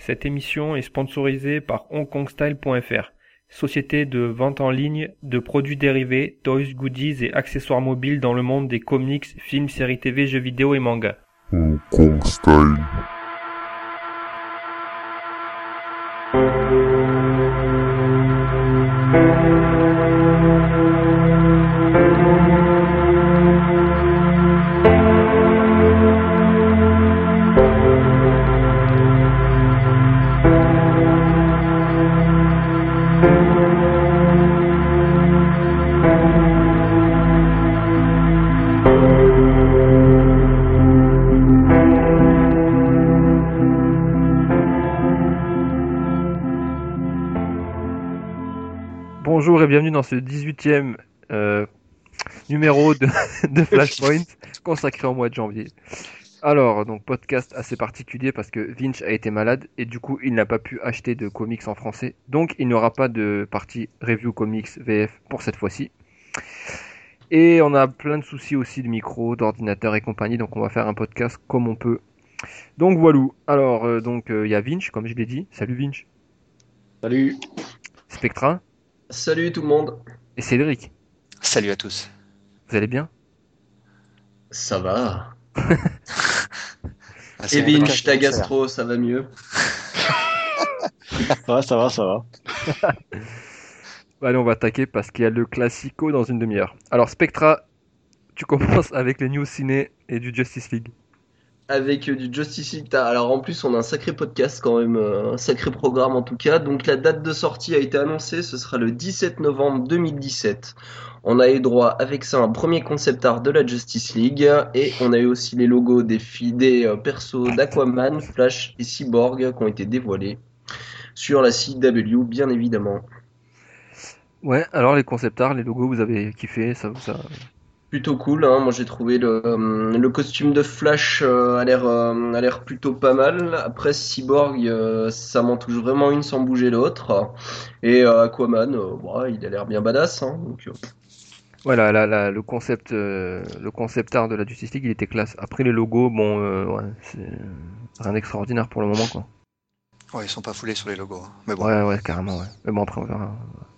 Cette émission est sponsorisée par hongkongstyle.fr, société de vente en ligne de produits dérivés, toys, goodies et accessoires mobiles dans le monde des comics, films, séries TV, jeux vidéo et mangas. Hong Kong Style. Bonjour et bienvenue dans ce 18e numéro de Flashpoint consacré au mois de janvier. Alors, donc podcast assez particulier parce que Vinch a été malade et du coup il n'a pas pu acheter de comics en français. Donc il n'y aura pas de partie review comics VF pour cette fois-ci. Et on a plein de soucis aussi de micro, d'ordinateur et compagnie, donc on va faire un podcast comme on peut. Donc voilà. Alors, il y a Vinch, comme je l'ai dit. Salut Vinch. Salut. Spectra. Salut tout le monde. Et Cédric. Salut à tous. Vous allez bien? Ça va. C'est Et mon Vinch, podcast, ta donc ça va. gastro, ça va mieux? Ça va. Allez, on va attaquer parce qu'il y a le classico dans une demi-heure. Alors Spectra, tu commences avec les news ciné et du Justice League. Avec du Justice League. Alors en plus, on a un sacré podcast quand même, un sacré programme en tout cas. Donc la date de sortie a été annoncée, ce sera le 17 novembre 2017. On a eu droit avec ça un premier concept art de la Justice League et on a eu aussi les logos des persos d'Aquaman, Flash et Cyborg qui ont été dévoilés sur la CW bien évidemment. Ouais, alors les concept art, les logos, vous avez kiffé, ça vous a... Plutôt cool, hein. Moi j'ai trouvé le costume de Flash a l'air plutôt pas mal. Après Cyborg, ça m'en touche vraiment une sans bouger l'autre. Et Aquaman, il a l'air bien badass, hein. Donc, Voilà, le concept art de la Justice League, il était classe. Après les logos, ouais, c'est rien d'extraordinaire pour le moment, quoi. Ouais, ils sont pas foulés sur les logos, hein. Mais bon. Ouais, carrément, ouais. Mais bon, après on verra.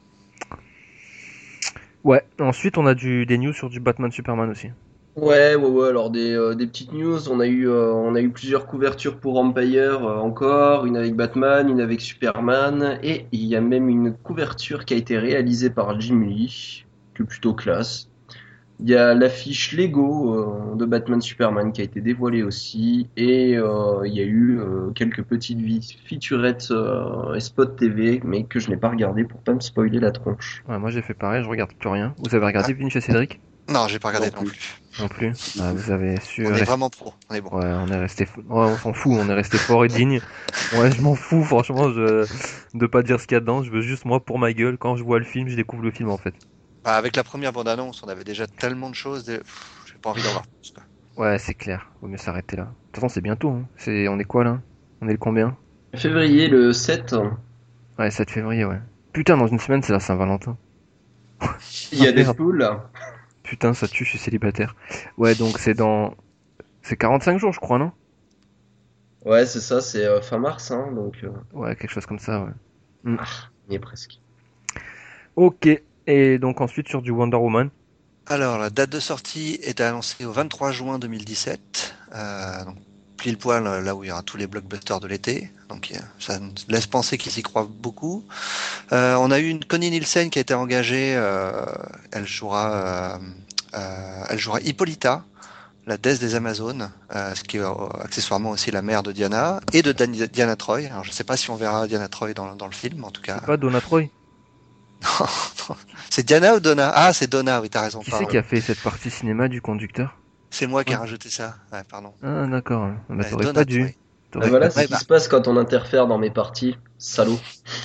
Ouais, ensuite on a des news sur du Batman Superman aussi. Ouais. Alors des petites news. On a eu plusieurs couvertures pour Empire encore, une avec Batman, une avec Superman, et il y a même une couverture qui a été réalisée par Jim Lee, qui est plutôt classe. Il y a l'affiche Lego de Batman Superman qui a été dévoilée aussi, et il y a eu quelques petites featurettes et spots TV, mais que je n'ai pas regardé pour pas me spoiler la tronche. Ouais, moi j'ai fait pareil, je regarde plus rien. Vous avez regardé Vinci et Cédric? Non, j'ai pas regardé Non non plus. plus. Non plus. Ah, vous avez su On est rester... vraiment pro, on est bon. Ouais, on est resté... Ouais, on s'en fout, on est resté fort et digne. Ouais, je m'en fous, franchement, de pas dire ce qu'il y a dedans. Je veux juste, moi, pour ma gueule, quand je vois le film, je découvre le film, en fait. Bah, avec la première bande-annonce, on avait déjà tellement de choses, j'ai pas envie d'en voir plus, quoi. Ouais, c'est clair. Vaut mieux s'arrêter là. De toute façon, c'est bientôt, hein. On est quoi, là? On est le combien? Février le 7, Ouais, 7 février, ouais. Putain, dans une semaine, c'est la Saint-Valentin. il y a Ah, merde. Deadpool. Putain, ça tue, je suis célibataire. Ouais, donc c'est 45 jours, je crois, non? Ouais, c'est ça, c'est fin mars, hein, donc Ouais, quelque chose comme ça, ouais. Mm. il y est presque. Ok. Et donc ensuite, sur du Wonder Woman. Alors, la date de sortie est annoncée au 23 juin 2017. Donc, pile poil là où il y aura tous les blockbusters de l'été. Donc, ça nous laisse penser qu'ils y croient beaucoup. On a eu une Connie Nielsen qui a été engagée. Elle jouera Hippolyta, la déesse des Amazones, ce qui est accessoirement aussi la mère de Diana et de Diana Troy. Alors, je sais pas si on verra Diana Troy dans le film, en tout cas. C'est pas Donna Troy? Non. C'est Diana ou Donna? Ah, c'est Donna, oui, t'as raison, Qui c'est pardon. qui a fait cette partie cinéma du conducteur? C'est moi qui ai Ouais. rajouté ça. Ouais, pardon. Ah, d'accord. Bah, t'aurais Donna pas dû. Troy. Et T'aurais voilà, pas c'est Ouais, ce qui bah. se passe quand on interfère dans mes parties, salaud.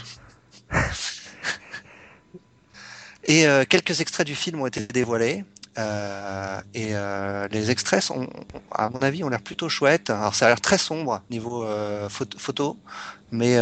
Et quelques extraits du film ont été dévoilés. Les extraits à mon avis, ont l'air plutôt chouettes. Alors, ça a l'air très sombre niveau photo, mais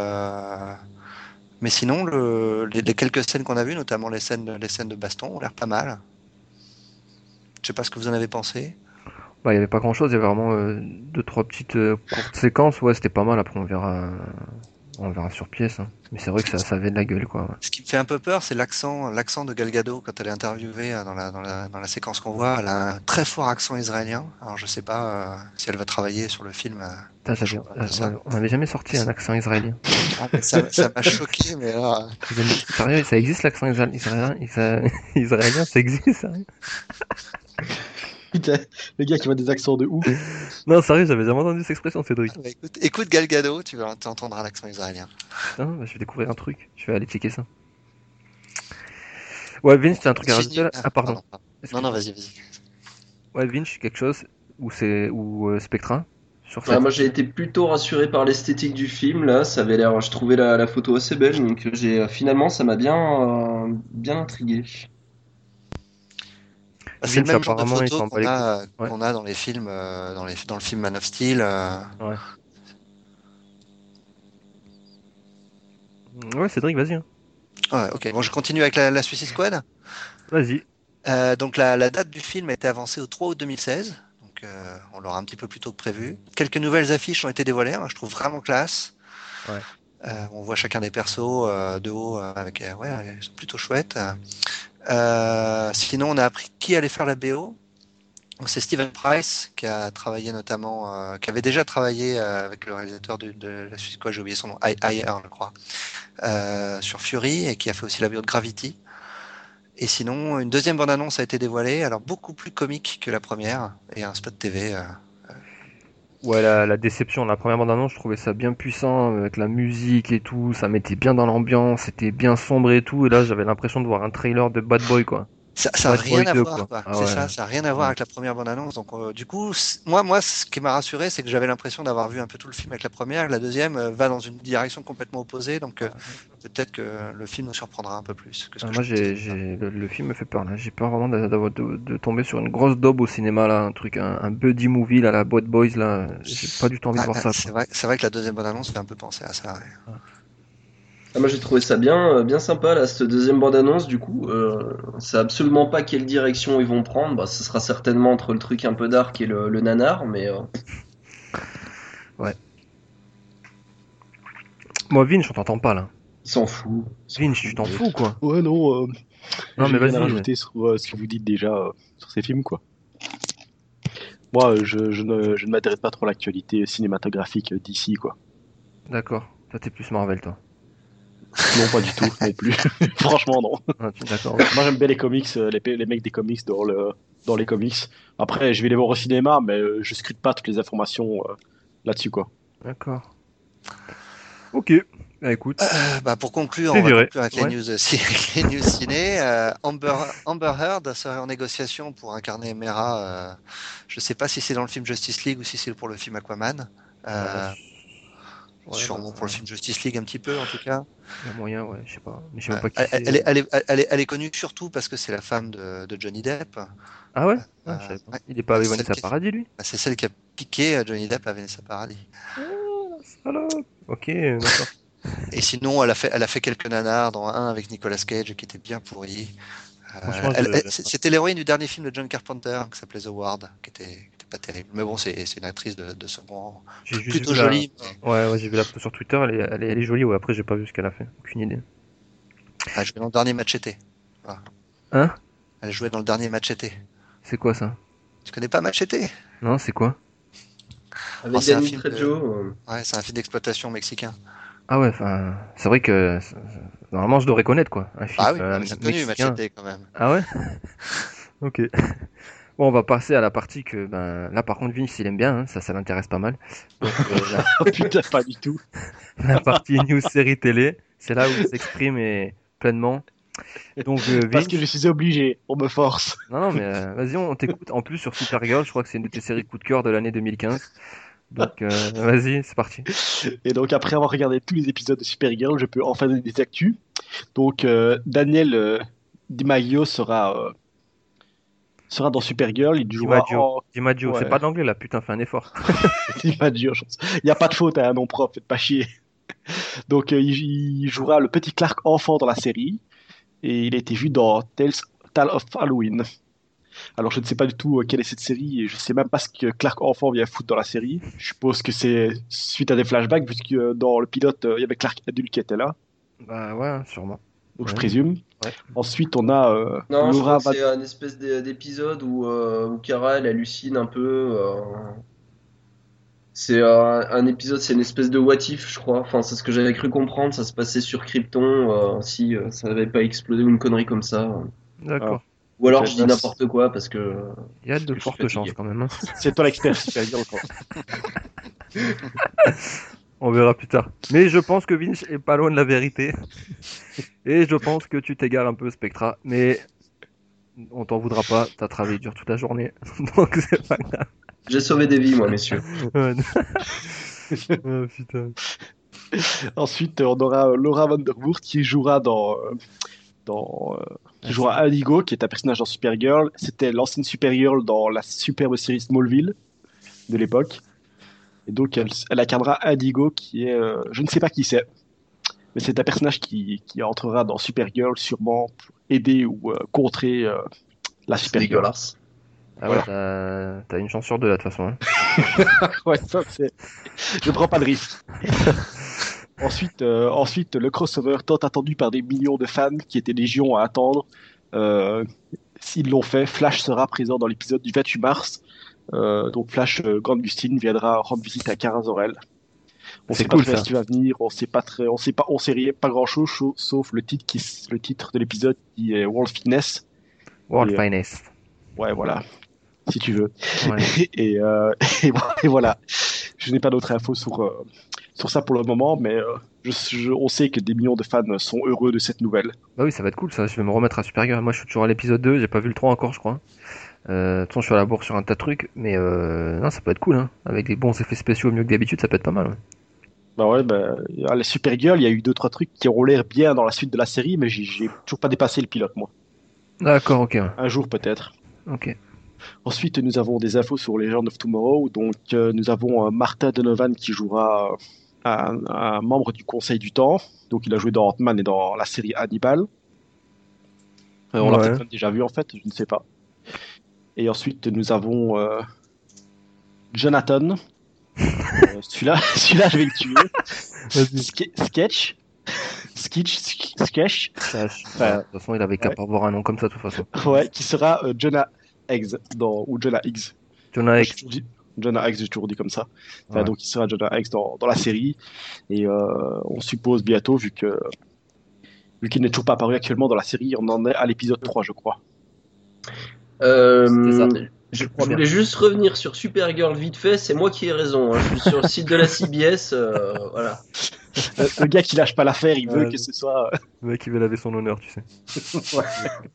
sinon, les quelques scènes qu'on a vues, notamment les scènes de baston, ont l'air pas mal. Je sais pas ce que vous en avez pensé. Bah, il y avait pas grand-chose, il y avait vraiment deux, trois petites courtes séquences. Ouais, c'était pas mal. Après, on verra sur pièce, hein. Mais c'est vrai que ça avait de la gueule, quoi. Ce qui me fait un peu peur, c'est l'accent de Gal Gadot quand elle est interviewée dans la séquence qu'on voit. Elle a un très fort accent israélien. Alors je sais pas si elle va travailler sur le film. Putain, Ça. on n'avait jamais sorti un accent israélien. Ah, mais ça m'a choqué, mais là, Sérieux, ça existe l'accent israélien, ça existe, sérieux? Putain, le gars qui voit des accents de ouf. Non, sérieux, j'avais jamais entendu cette expression, Cédric. bah, écoute Gal Gadot, tu entendras l'accent israélien. Putain, bah, je vais découvrir un truc. Je vais aller checker ça. Ouais, Vince, t'as un truc à rajouter là? Ah, pardon. Pardon. Non, vas-y. Ouais, Vince, quelque chose? Ou Spectra? Sur Ouais, cette... moi j'ai été plutôt rassuré par l'esthétique du film là, ça avait l'air, je trouvais la photo assez belle, donc finalement ça m'a bien intrigué. C'est le Vince, même genre de apparemment, il photo s'en bat les couilles. Ouais, qu'on a dans les films, dans le film Man of Steel. ouais. Ouais, Cédric, vas-y, hein. Ouais, ok, bon, je continue avec la Suicide Squad. Vas-y. Donc la date du film a été avancée au 3 août 2016. Donc on l'aura un petit peu plus tôt que prévu. Quelques nouvelles affiches ont été dévoilées, hein, je trouve vraiment classe. Ouais. On voit chacun des persos de haut avec ouais, ils sont plutôt chouettes. Sinon on a appris qui allait faire la BO. Donc, c'est Steven Price qui a travaillé notamment, qui avait déjà travaillé avec le réalisateur de la Suicide Squad, j'ai oublié son nom, Ayer, je crois, sur Fury, et qui a fait aussi la BO de Gravity. Et sinon, une deuxième bande-annonce a été dévoilée, alors beaucoup plus comique que la première, et un spot TV. Ouais, la déception. La première bande-annonce, je trouvais ça bien puissant, avec la musique et tout. Ça mettait bien dans l'ambiance, c'était bien sombre et tout. Et là, j'avais l'impression de voir un trailer de Bad Boy, quoi. Ça a Bad rien Boy à 2, voir, quoi. quoi. Ah C'est ouais. ça, ça a rien à voir Ouais. avec la première bande-annonce. Donc, du coup, moi, ce qui m'a rassuré, c'est que j'avais l'impression d'avoir vu un peu tout le film avec la première. La deuxième va dans une direction complètement opposée, donc peut-être que le film nous surprendra un peu plus que ce Ah, que moi, je pensais. le film me fait peur, là. J'ai peur vraiment de tomber sur une grosse daube au cinéma, là. Un buddy movie, là, la Bad Boys, là. J'ai pas du tout envie de voir ça, quoi. C'est vrai que la deuxième bande-annonce fait un peu penser à ça. Ouais. Ah, moi j'ai trouvé ça bien sympa là, cette deuxième bande-annonce du coup. On sait absolument pas quelle direction ils vont prendre. Bah, ce sera certainement entre le truc un peu dark et le nanar, mais Ouais. Moi, Vince, on t'entend pas, là. ils s'en foutent. Ils s'en Vince, foutent. tu t'en fous, quoi. Ouais, non, Non, j'ai mais rien à vas-y. rajouter sur ce que vous dites déjà sur ces films, quoi. Moi, je ne m'intéresse pas trop à l'actualité cinématographique d'ici, quoi. D'accord. Toi, t'es plus Marvel, toi. Non, pas du tout, non plus. Franchement, non. Ah, d'accord. Moi, j'aime bien les comics, les mecs des comics dans les comics. Après, je vais les voir au cinéma, mais je scrute pas toutes les informations là-dessus, quoi. D'accord. Ok. Bah, écoute. Pour conclure, T'es on va viré. conclure avec Ouais. les news ciné. Amber Heard serait en négociation pour incarner Mera. Je sais pas si c'est dans le film Justice League ou si c'est pour le film Aquaman. Ouais, Sûrement bah, pour le film Justice League un petit peu en tout cas. y a moyen, ouais, je sais pas. Mais je sais même pas qui Elle, c'est. elle est connue surtout parce que c'est la femme de Johnny Depp. Ah ouais? Ah, je savais pas. Ouais. Il est pas avec Celle Vanessa qui- Paradis, lui? C'est celle qui a piqué Johnny Depp à Vanessa Paradis. Ah, salope. Ok, d'accord. Et sinon, elle a fait quelques nanars, dans un avec Nicolas Cage qui était bien pourri. Franchement, C'était l'héroïne du dernier film de John Carpenter qui s'appelait The Ward, qui était pas terrible. Mais bon, c'est une actrice de second, j'ai juste plutôt vu jolie. Ouais, j'ai vu la photo sur Twitter, elle est jolie, ouais. Après, j'ai pas vu ce qu'elle a fait. Aucune idée. Elle jouait dans le dernier Machete. Voilà. Hein? Elle jouait dans le dernier Machete. C'est quoi ça? Tu connais pas Machete? Non, c'est quoi? Avec c'est un Danny film Trejo. Ouais, c'est un film d'exploitation mexicain. Ah ouais, enfin, c'est vrai que normalement je devrais connaître quoi, un film Ah oui, mais c'est connu mexicain. Machete quand même. Ah ouais? Ok. Bon, on va passer à la partie que là par contre Vince il aime bien, hein, ça l'intéresse pas mal. Donc Oh putain, pas du tout. la partie news série télé, c'est là où il s'exprime et pleinement. Donc Parce Vince, que je suis obligé, on me force. non mais vas-y on t'écoute. En plus sur Supergirl, je crois que c'est une de tes séries coup de cœur de l'année 2015. Donc vas-y, c'est parti. Et donc, après avoir regardé tous les épisodes de Supergirl, je peux enfin donner des actus. Donc, Daniel DiMaggio sera dans Supergirl. Il jouera DiMaggio, en. DiMaggio, c'est Ouais, pas d'anglais là, putain, fais un effort. DiMaggio, je pense. Il n'y a pas de faute à un nom propre, faites pas chier. Donc, il jouera le petit Clark enfant dans la série. Et il a été vu dans Tales of Halloween. Alors, je ne sais pas du tout quelle est cette série et je sais même pas ce que Clark enfant vient foutre dans la série. Je suppose que c'est suite à des flashbacks, puisque dans le pilote, il y avait Clark adulte qui était là, Bah ouais, sûrement. donc je Ouais. présume. Ouais. Ensuite, on a Non, je crois Laura que c'est un espèce d'épisode où Kara elle hallucine un peu. C'est un épisode, c'est une espèce de what if, je crois. Enfin, c'est ce que j'avais cru comprendre. Ça se passait sur Krypton, si ça n'avait pas explosé ou une connerie comme ça. D'accord. Ou alors Ok, je dis n'importe quoi parce que Il y a de je suis fortes fatigué. chances quand même, hein. C'est toi l'expert Super Girl, quoi. On verra plus tard. Mais je pense que Vinch est pas loin de la vérité. Et je pense que tu t'égares un peu, Spectra. Mais on t'en voudra pas. T'as travaillé dur toute la journée. Donc c'est pas grave. J'ai sauvé des vies, moi, messieurs. Ouais. Oh, putain. Ensuite, on aura Laura Vandervoort qui jouera qui jouera Indigo, qui est un personnage dans Supergirl. C'était l'ancienne Supergirl dans la superbe série Smallville de l'époque. Et donc, elle incarnera Indigo, qui est, je ne sais pas qui c'est, mais c'est un personnage qui entrera dans Supergirl sûrement pour aider ou contrer la C'est Supergirl. dégueulasse. Ah ouais, Voilà. t'as une chance sur deux là, de toute façon, hein. Ouais, ça c'est. Je prends pas de risque. Ensuite, le crossover tant attendu par des millions de fans qui étaient légion à attendre. S'ils l'ont fait, Flash sera présent dans l'épisode du 28 mars. Donc Flash, Grant Gustin viendra rendre visite à Kara Zor-El. On C'est sait cool, pas très bien ça. ce qui va venir. On sait rien, pas grand chose, sauf le titre de l'épisode qui est World Fitness. World Et, Finest. Ouais, voilà, si tu veux. Ouais. Et voilà. Je n'ai pas d'autres infos sur ça pour le moment, mais on sait que des millions de fans sont heureux de cette nouvelle. Bah oui, ça va être cool ça. Je vais me remettre à Supergirl. Moi, je suis toujours à l'épisode 2. J'ai pas vu le 3 encore, je crois. De toute façon, je suis à la bourre sur un tas de trucs. Mais non, ça peut être cool, hein. Avec des bons effets spéciaux mieux que d'habitude, ça peut être pas mal, ouais. Bah ouais, à la Supergirl, il y a eu deux trois trucs qui ont l'air bien dans la suite de la série, mais j'ai toujours pas dépassé le pilote, moi. D'accord, ok. Ouais. Un jour peut-être. Ok. Ensuite, nous avons des infos sur Legend of Tomorrow. Donc, nous avons Martha Donovan qui jouera un membre du Conseil du Temps. Donc, il a joué dans Ant-Man et dans la série Hannibal. On l'a Ouais. peut-être même déjà vu en fait, je ne sais pas. Et ensuite, nous avons Jonathan. Celui-là, je vais le tuer. Vas-y. Sketch. Sketch. De toute façon, il avait qu'à Ouais. pas avoir un nom comme ça, de toute façon. Ouais, qui sera Jonah Eggs ou Jonah Eggs. Jonah Moi, Hex. j'ai toujours dit- Jonah Eggs, j'ai toujours dit comme ça. Enfin, Ouais. donc, il sera Jonah Eggs dans la série. Et on suppose bientôt, vu qu'il n'est toujours pas apparu actuellement dans la série, on en est à l'épisode 3, je crois. C'était ça. Je crois bien. voulais juste revenir sur Supergirl vite fait. C'est moi qui ai raison, hein. Je suis sur le site de la CBS. Voilà. Le gars qui lâche pas l'affaire, il veut Ouais. que ce soit. Le mec, il veut laver son honneur, tu sais. Ouais.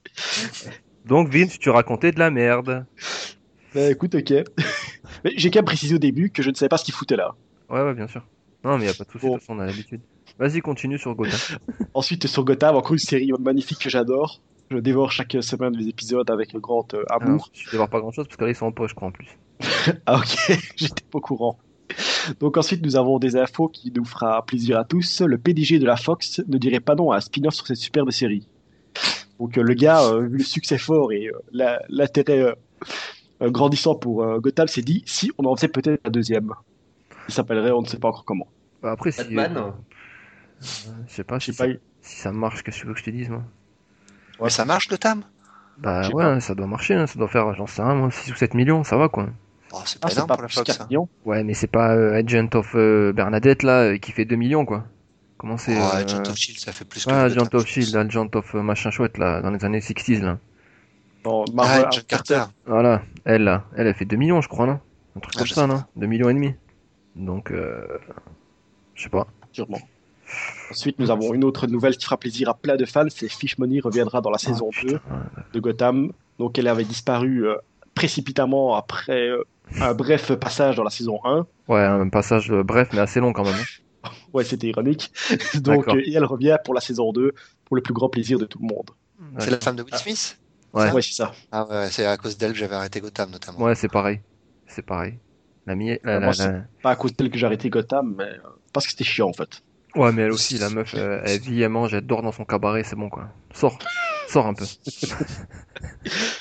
Donc, Vince, tu racontais de la merde. Bah, écoute, ok. Mais j'ai quand même précisé au début que je ne savais pas ce qu'il foutait là. Ouais, bien sûr. Non, mais y a pas de souci, de Bon. toute façon, on a l'habitude. Vas-y, continue sur Gotham. Ensuite, sur Gotham, encore une série magnifique que j'adore. Je dévore chaque semaine les épisodes avec grand amour. Je vais voir pas grand chose parce que là, ils sont en poche, je crois, en plus. Ah ok, j'étais pas au courant. Donc ensuite, nous avons des infos qui nous fera plaisir à tous. Le PDG de la Fox ne dirait pas non à un spin-off sur cette superbe série. Donc le gars, vu le succès fort et l'intérêt grandissant pour Gotham, s'est dit si on en faisait peut-être un deuxième. Il s'appellerait, on ne sait pas encore comment. Bah, après, si. Batman. Je sais pas, Je sais si, pas. si ça marche, qu'est-ce que tu veux que je te dise, moi. Mais ça marche, Gotham? Bah Je sais ouais, pas. ça doit marcher, hein, ça doit faire, j'en sais rien, moi, 6 ou 7 millions, ça va quoi. Oh, c'est Ah, pas c'est énorme pas pour la plus Fox, 4 ça. millions. Ouais, mais c'est pas Agent of Bernadette là qui fait 2 millions quoi. Comment c'est Oh, Agent of Shield, ça fait plus que Ah, Gotham, Agent of je pense. Shield, Agent of machin chouette là, dans les années 60s là. Non, Ah, Marvel, John Carter. Voilà, elle là, elle fait 2 millions je crois, non? Un truc Ah, comme je ça, sais non? pas. 2 millions et demi. Donc, je sais pas. sûrement. Ensuite, nous avons une autre nouvelle qui fera plaisir à plein de fans, c'est Fish Money reviendra dans la saison Ah, 2 putain, ouais. de Gotham. Donc elle avait disparu précipitamment après un bref passage dans la saison 1. Ouais, un passage bref mais assez long quand même, hein. Ouais, c'était ironique. Donc D'accord. et elle revient pour la saison 2 pour le plus grand plaisir de tout le monde. C'est la femme de Will Smith? Ouais. Ça Ouais, c'est ça. Ah ouais, c'est à cause d'elle que j'avais arrêté Gotham, notamment. Ouais, c'est pareil. C'est pareil. La mi... la- Moi, la- c'est pas à cause d'elle que j'ai arrêté Gotham, mais parce que c'était chiant en fait. Ouais, mais elle aussi, la meuf, elle vit, elle mange, elle dort dans son cabaret, c'est bon quoi. Sors un peu.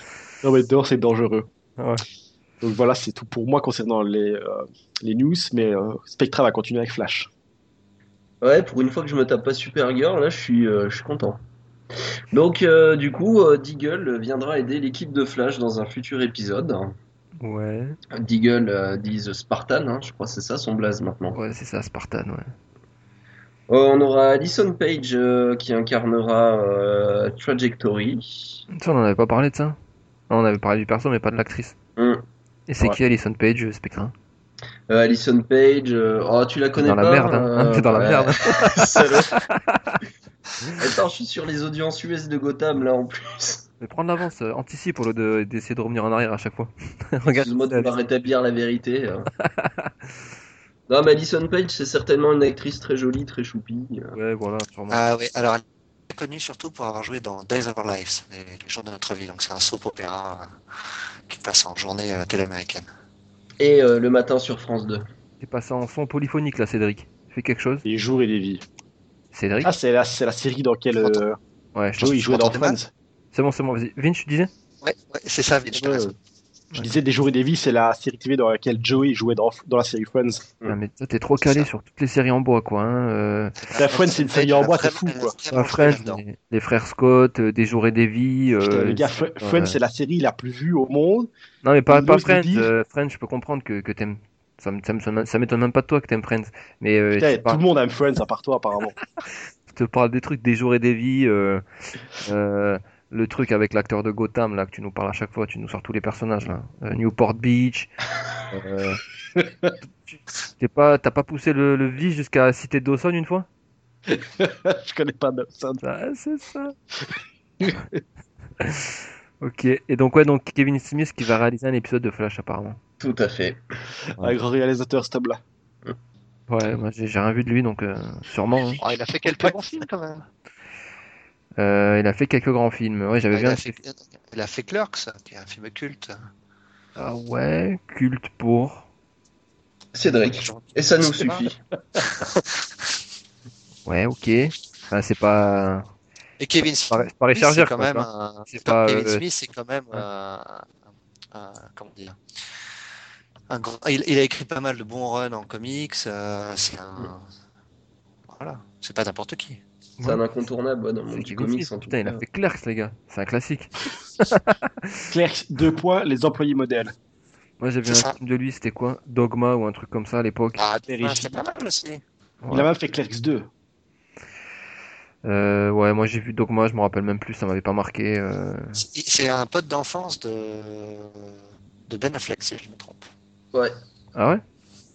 Non, mais dehors, c'est dangereux. Ouais. Donc voilà, c'est tout pour moi concernant les news, mais Spectra va continuer avec Flash. Ouais, pour une fois que je me tape pas Supergirl, là, je suis content. Donc, du coup, Deagle viendra aider l'équipe de Flash dans un futur épisode. Ouais. Deagle dit The Spartan, hein, je crois que c'est ça son blaze maintenant. Ouais, c'est ça, Spartan, ouais. On aura Alison Page qui incarnera Trajectory. Ça, on en avait pas parlé de ça. Ah, on avait parlé du perso, mais pas de l'actrice. Hum. Et c'est Ouais. qui Alison Page, Spectre? Alison Page, oh, tu la T'es connais dans la pas merde, hein. T'es dans la ouais. merde. Salaud. Attends, je suis sur les audiences US de Gotham là en plus. Mais prends de l'avance, anticipe au lieu d'essayer de revenir en arrière à chaque fois. Regarde. Excuse-moi de vouloir rétablir la vérité. Non, mais Alison Page, c'est certainement une actrice très jolie, très choupie. Ouais, voilà, sûrement. Ah oui, alors elle est connue surtout pour avoir joué dans Days of Our Lives, les jours de notre vie. Donc c'est un soap opéra qui passe en journée télé américaine. Et le matin sur France 2. T'es passé en son polyphonique là, Cédric. Fais quelque chose. Les jours et les vies. Cédric? Ah, c'est la série dans laquelle Ouais, je Joey jouait dans m'entendez mal Friends. c'est bon, vas-y. Vince, tu disais? Ouais, c'est ça, Vince, t'as Ouais, raison. Je disais Des jours et des vies, c'est la série TV dans laquelle Joey jouait dans la série Friends. Ah, mais toi, t'es trop calé ça. sur toutes les séries en bois, quoi. Hein. La Friends, c'est une série en bois, c'est fou, quoi. Friends, les frères Scott, Des jours et des vies. Putain, le gars, Friends, c'est la série la plus vue au monde. Non, mais pas Il ose le Friends. dire. Friends, je peux comprendre que t'aimes. Ça m'étonne même pas de toi que t'aimes Friends. Mais Putain, tout le monde aime Friends, à part toi, apparemment. je te parle des trucs, Des jours et des vies. Euh, le truc avec l'acteur de Gotham, là, que tu nous parles à chaque fois. Tu nous sors tous les personnages, là. Newport Beach. Euh, t'as pas poussé le vice jusqu'à citer Dawson une fois? Je connais pas Dawson. Ah, c'est ça. Ok. Et donc, ouais, donc Kevin Smith qui va réaliser un épisode de Flash, apparemment. Tout à fait. Un grand réalisateur, cet homme-là. Ouais, moi j'ai rien vu de lui, donc sûrement. Hein. Oh, il a fait quelques bons films quand même. Il a fait quelques grands films. Ouais, j'avais Ah, bien. il a fait Clerks, qui est un film culte. Ah ouais, culte pour. Cédric. Et ça nous C'est pas- suffit. Ouais, ok. Enfin, c'est pas. Et Kevin C'est pas Smith, Richard c'est Gere, quand quoi, même tu vois. un... C'est pas. Kevin Smith, c'est quand même ouais. comment dire, il a écrit pas mal de bons runs en comics. Voilà, c'est pas n'importe qui. C'est un incontournable dans le monde C'est du Kevin comics Smith. en tout Putain, il a cas. fait Clerks, les gars. C'est un classique. Clerks, 2 points, les employés modèles. Moi, j'avais C'est un ça. film de lui, c'était quoi? Dogma ou un truc comme ça à l'époque. Ah, Terrible. c'est pas mal aussi. Il a même fait Clerks 2. Ouais, moi j'ai vu Dogma, je me rappelle même plus, ça m'avait pas marqué. C'est un pote d'enfance de Ben Affleck, si je me trompe. Ouais. Ah ouais?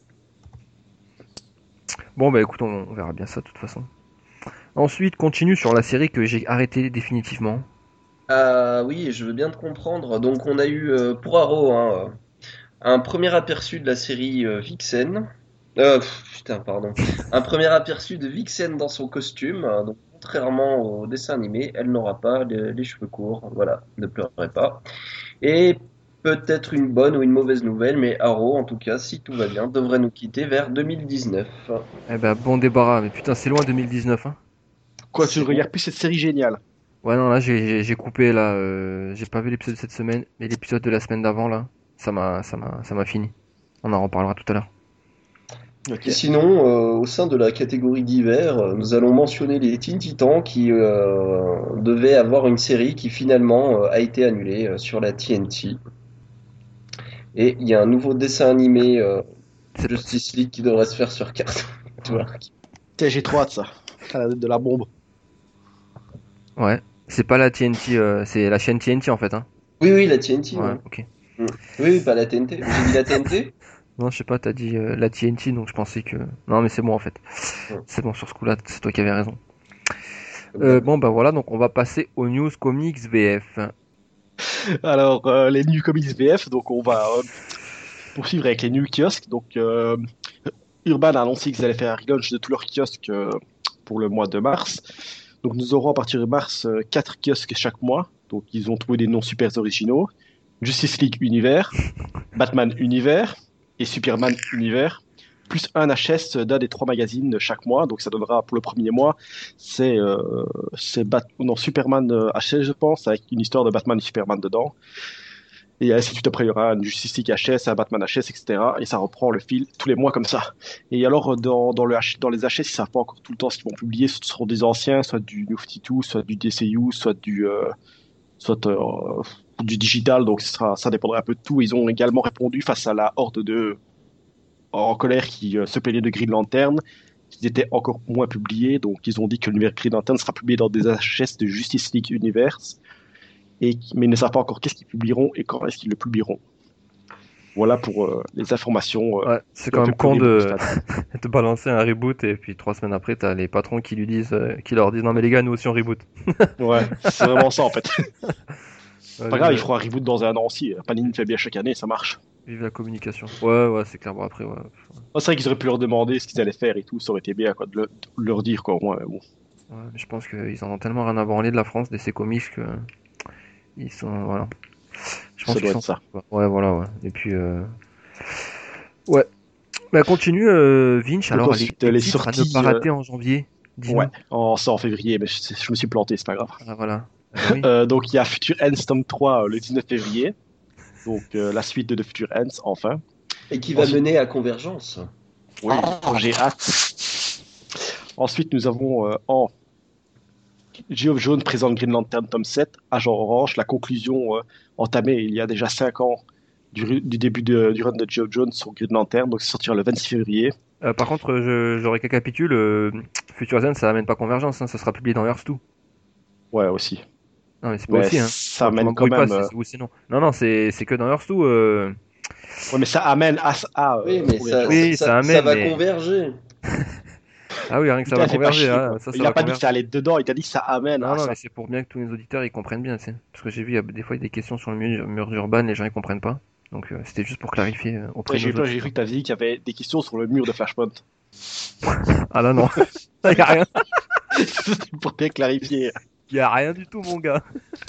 Bon, bah écoute, on verra bien ça de toute façon. Ensuite, continue sur la série que j'ai arrêtée définitivement. Ah oui, je veux bien te comprendre. Donc on a eu pour Arrow un premier aperçu de la série Vixen. Putain, pardon. Un premier aperçu de Vixen dans son costume. Donc contrairement au dessin animé, elle n'aura pas les cheveux courts. Voilà, ne pleurez pas. Et peut-être une bonne ou une mauvaise nouvelle, mais Arrow, en tout cas, si tout va bien, devrait nous quitter vers 2019. Eh ben, bon débarras, mais putain, c'est loin 2019, hein. Quoi, tu ne regardes plus cette série géniale? Ouais, non, là, j'ai coupé, là, j'ai pas vu l'épisode de cette semaine, mais l'épisode de la semaine d'avant, là, ça m'a fini. On en reparlera tout à l'heure. Ok. Et sinon, au sein de la catégorie divers, nous allons mentionner les Teen Titans qui devaient avoir une série qui finalement a été annulée sur la TNT. Et il y a un nouveau dessin animé C'est Justice League qui devrait se faire sur Cartoon Network. Putain, j'ai trop hâte, ça. Ah, de la bombe. Ouais, c'est pas la TNT, c'est la chaîne TNT, en fait, hein. Oui, oui, la TNT. Ouais, Ouais. ok. Oui, oui, pas la TNT. J'ai dit la TNT? Non, je sais pas, t'as dit la TNT, donc je pensais que... Non, mais c'est bon, en fait. Ouais. C'est bon, sur ce coup-là, c'est toi qui avais raison. Bon, bah voilà, donc on va passer aux news comics VF. Alors, les New Comics VF, donc on va poursuivre avec les New Kiosques. Donc, Urban a annoncé qu'ils allaient faire un relaunch de tous leurs kiosques pour le mois de mars. Donc, nous aurons à partir de mars 4 kiosques chaque mois. Donc, ils ont trouvé des noms super originaux. Justice League Univers, Batman Univers et Superman Univers, plus un HS d'un des 3 magazines de chaque mois. Donc, ça donnera pour le premier mois, c'est Superman HS, je pense, avec une histoire de Batman et Superman dedans. Et ainsi de suite, après, il y aura un Justice League HS, un Batman HS, etc. Et ça reprend le fil tous les mois comme ça. Et alors, dans les HS, ils savent pas encore tout le temps ce qu'ils vont publier. Ce seront des anciens, soit du New 52, soit du DCU, soit du digital. Donc, ça dépendra un peu de tout. Ils ont également répondu face à la horde en colère qui se plaignait de Green Lantern, qui étaient encore moins publiés. Donc, ils ont dit que l'univers Green Lantern sera publié dans des HS de Justice League Universe. Mais ils ne savent pas encore qu'est-ce qu'ils publieront et quand est-ce qu'ils le publieront. Voilà pour les informations. Ouais, c'est qui ont quand été même con publiées de pour ce stade. de balancer un reboot et puis 3 semaines après, t'as les patrons qui qui leur disent non mais les gars, nous aussi on reboot. Ouais, c'est vraiment ça en fait. Ouais, Pas grave, il fera un reboot dans un an aussi. Panini fait bien chaque année, ça marche. vive la communication. Ouais, c'est clair. Bon, après, ouais. Oh, c'est vrai qu'ils auraient pu leur demander ce qu'ils allaient faire et tout, ça aurait été bien quoi, de leur dire quoi au moins. Mais bon. Ouais, mais je pense qu'ils en ont tellement rien à branler de la France, des comics que ils sont voilà. Je pense Ça qu'ils doit sont être ça. ouais voilà ouais. Et puis ouais. Bah continue Vinch. Donc Alors ensuite, les les titres à ne sorties. pas rater en janvier. Dis-nous. Ouais, ça en février, mais je me suis planté, c'est pas grave. Ah, voilà. Ah, bah oui. Donc il y a Future Ends tome 3 le 19 février. Donc la suite de Future Ends, enfin. Et qui va Ensuite- mener à Convergence. Oui, j'ai hâte. Ensuite, nous avons en Geoff Jones présente Green Lantern tome 7, Agent Orange, la conclusion entamée il y a déjà 5 ans du début du run de Geoff Jones sur Green Lantern, donc ça sortira le 26 février. Par contre, je récapitule. Future Zen, ça amène pas Convergence. Hein, ça sera publié dans Earth 2. Ouais, aussi. Non mais c'est pas Mais aussi. Hein. ça Tu amène quand m'embrouilles pas. même. Ou sinon. Non, c'est que dans Earth 2. Ouais, mais ça amène à Oui, mais Convergence. Oui, ça amène, va mais- converger. Ah oui, rien que ça Putain, va fais pas converger. chier, Hein. quoi. Ça Il va a pas dit converger. que ça allait dedans, il t'a dit que ça amène à Non, ça. mais c'est pour bien que tous les auditeurs ils comprennent bien, tu sais. Parce que j'ai vu, il y a des fois, il y a des questions sur le mur d'Urban, les gens ils comprennent pas. Donc c'était juste pour clarifier auprès Ouais, de j'ai nos cru auditeurs. que t'avais dit qu'il y avait des questions sur le mur de Flashpoint. Ah là non, il y a rien. C'était pour bien clarifier. Il y a rien du tout, mon gars.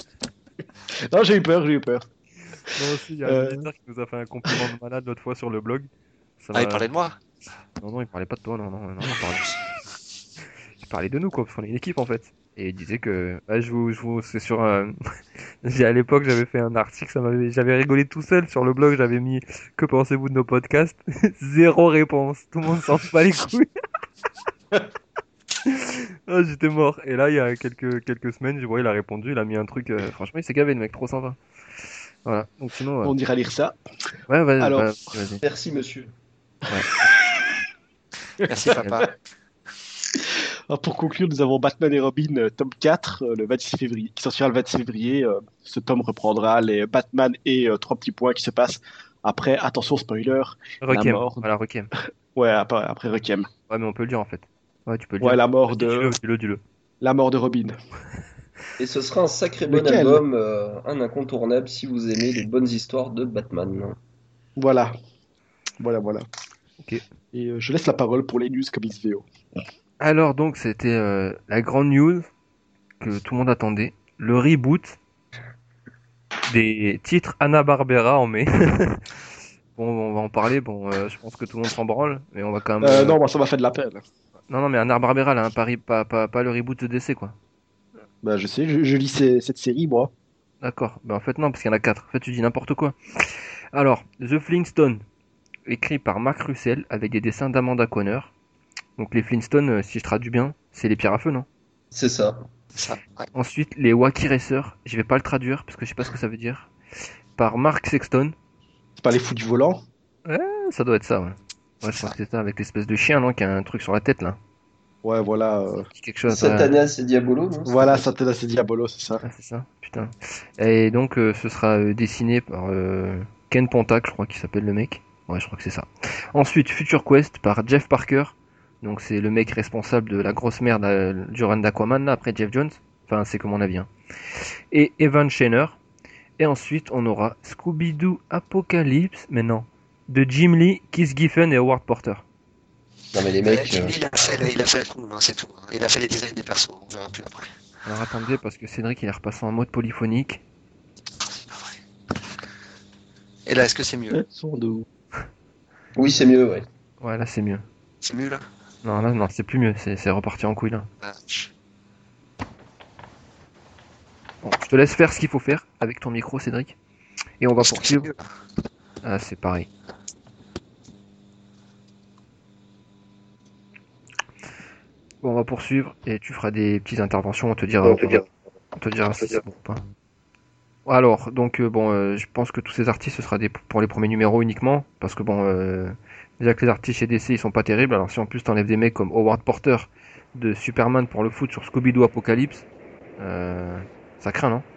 Non, j'ai eu peur. Non, aussi, il y a un Euh. auditeur qui nous a fait un compliment de malade l'autre fois sur le blog. Ça Ah, il m'a- parlait de moi. Non, il parlait pas de toi, non, il parlait de nous, quoi, parce qu'on est une équipe en fait. Et il disait que, ouais, c'est sur à l'époque, j'avais fait un article, j'avais rigolé tout seul sur le blog, j'avais mis que pensez-vous de nos podcasts? Zéro réponse. Tout le monde s'en bat les couilles. Ah, j'étais mort. Et là, il y a quelques semaines, je vois, il a répondu, il a mis un truc, franchement, il s'est gavé, le mec, trop sympa. Voilà. Donc sinon, On ira lire ça. ouais, Alors. vas-y. Merci, monsieur. Merci, papa. Alors, pour conclure, nous avons Batman et Robin, tome 4, le 26 février, qui sortira le 26 février. Ce tome reprendra les Batman et 3 petits points qui se passent après, attention spoiler, Requiem. la mort. Voilà, Requiem. Ouais, après Requiem. Ouais, mais on peut le dire en fait. Ouais, tu peux le Ouais, dire. la mort Dis-le. la mort de Robin. Et ce sera un sacré bon Lequel album, un incontournable si vous aimez les bonnes histoires de Batman. Voilà. Ok. Et je laisse la parole pour les news comme XVO. Alors donc c'était la grande news que tout le monde attendait, le reboot des titres Hanna-Barbera en mai. Bon, on va en parler. Bon, je pense que tout le monde s'en branle, mais on va quand même. Non, moi ça m'a fait de la peine. Non, mais Hanna-Barbera là, pas le reboot de DC quoi. Bah, je sais, je lis cette série, moi. D'accord. Ben en fait non, parce qu'il y en a 4. En fait, tu dis n'importe quoi. Alors, The Flintstones, écrit par Mark Russell avec des dessins d'Amanda Conner. Donc les Flintstones, si je traduis bien, c'est les pierres à feu, non? C'est ça. Ça, ouais. Ensuite, les Wacky Racers, je vais pas le traduire parce que je sais pas ce que ça veut dire. Par Mark Sexton. C'est pas les fous du volant. Ça doit être ça, ouais. Ouais, je pense que c'est ça, avec l'espèce de chien, non, qui a un truc sur la tête, là. Ouais, voilà. Qui dit quelque chose. Satanas et Diabolo, non? Voilà, Satanas et Diabolo, c'est ça. Ah, c'est ça, putain. Et donc, ce sera dessiné par Ken Pontac, je crois qu'il s'appelle le mec. Ouais, je crois que c'est ça. Ensuite, Future Quest par Jeff Parker. Donc, c'est le mec responsable de la grosse merde du run d'Aquaman, là, après Jeff Jones. Enfin, c'est comme on a bien. Et Evan Shaner. Et ensuite, on aura Scooby-Doo Apocalypse, mais non, de Jim Lee, Keith Giffen et Howard Porter. Non, mais les mecs. Jimmy, il a fait le coup, hein, c'est tout. Il a fait les designs des persos, on verra plus après. Alors attendez, parce que Cédric, il est repassé en mode polyphonique. C'est pas vrai. Et là, est-ce que c'est mieux? Oui, c'est mieux, ouais. Ouais, là, c'est mieux. C'est mieux là? Non, c'est plus mieux, c'est reparti en couille, là. Ah, Bon, je te laisse faire ce qu'il faut faire avec ton micro, Cédric. Et on va poursuivre. Ah, c'est pareil. Bon, on va poursuivre et tu feras des petites interventions. On te dira si c'est bon ou pas. Alors, donc je pense que tous ces artistes ce sera pour les premiers numéros uniquement, parce que déjà que les artistes chez DC ils sont pas terribles. Alors si en plus t'enlèves des mecs comme Howard Porter de Superman pour le foot sur Scooby-Doo Apocalypse, ça craint, non?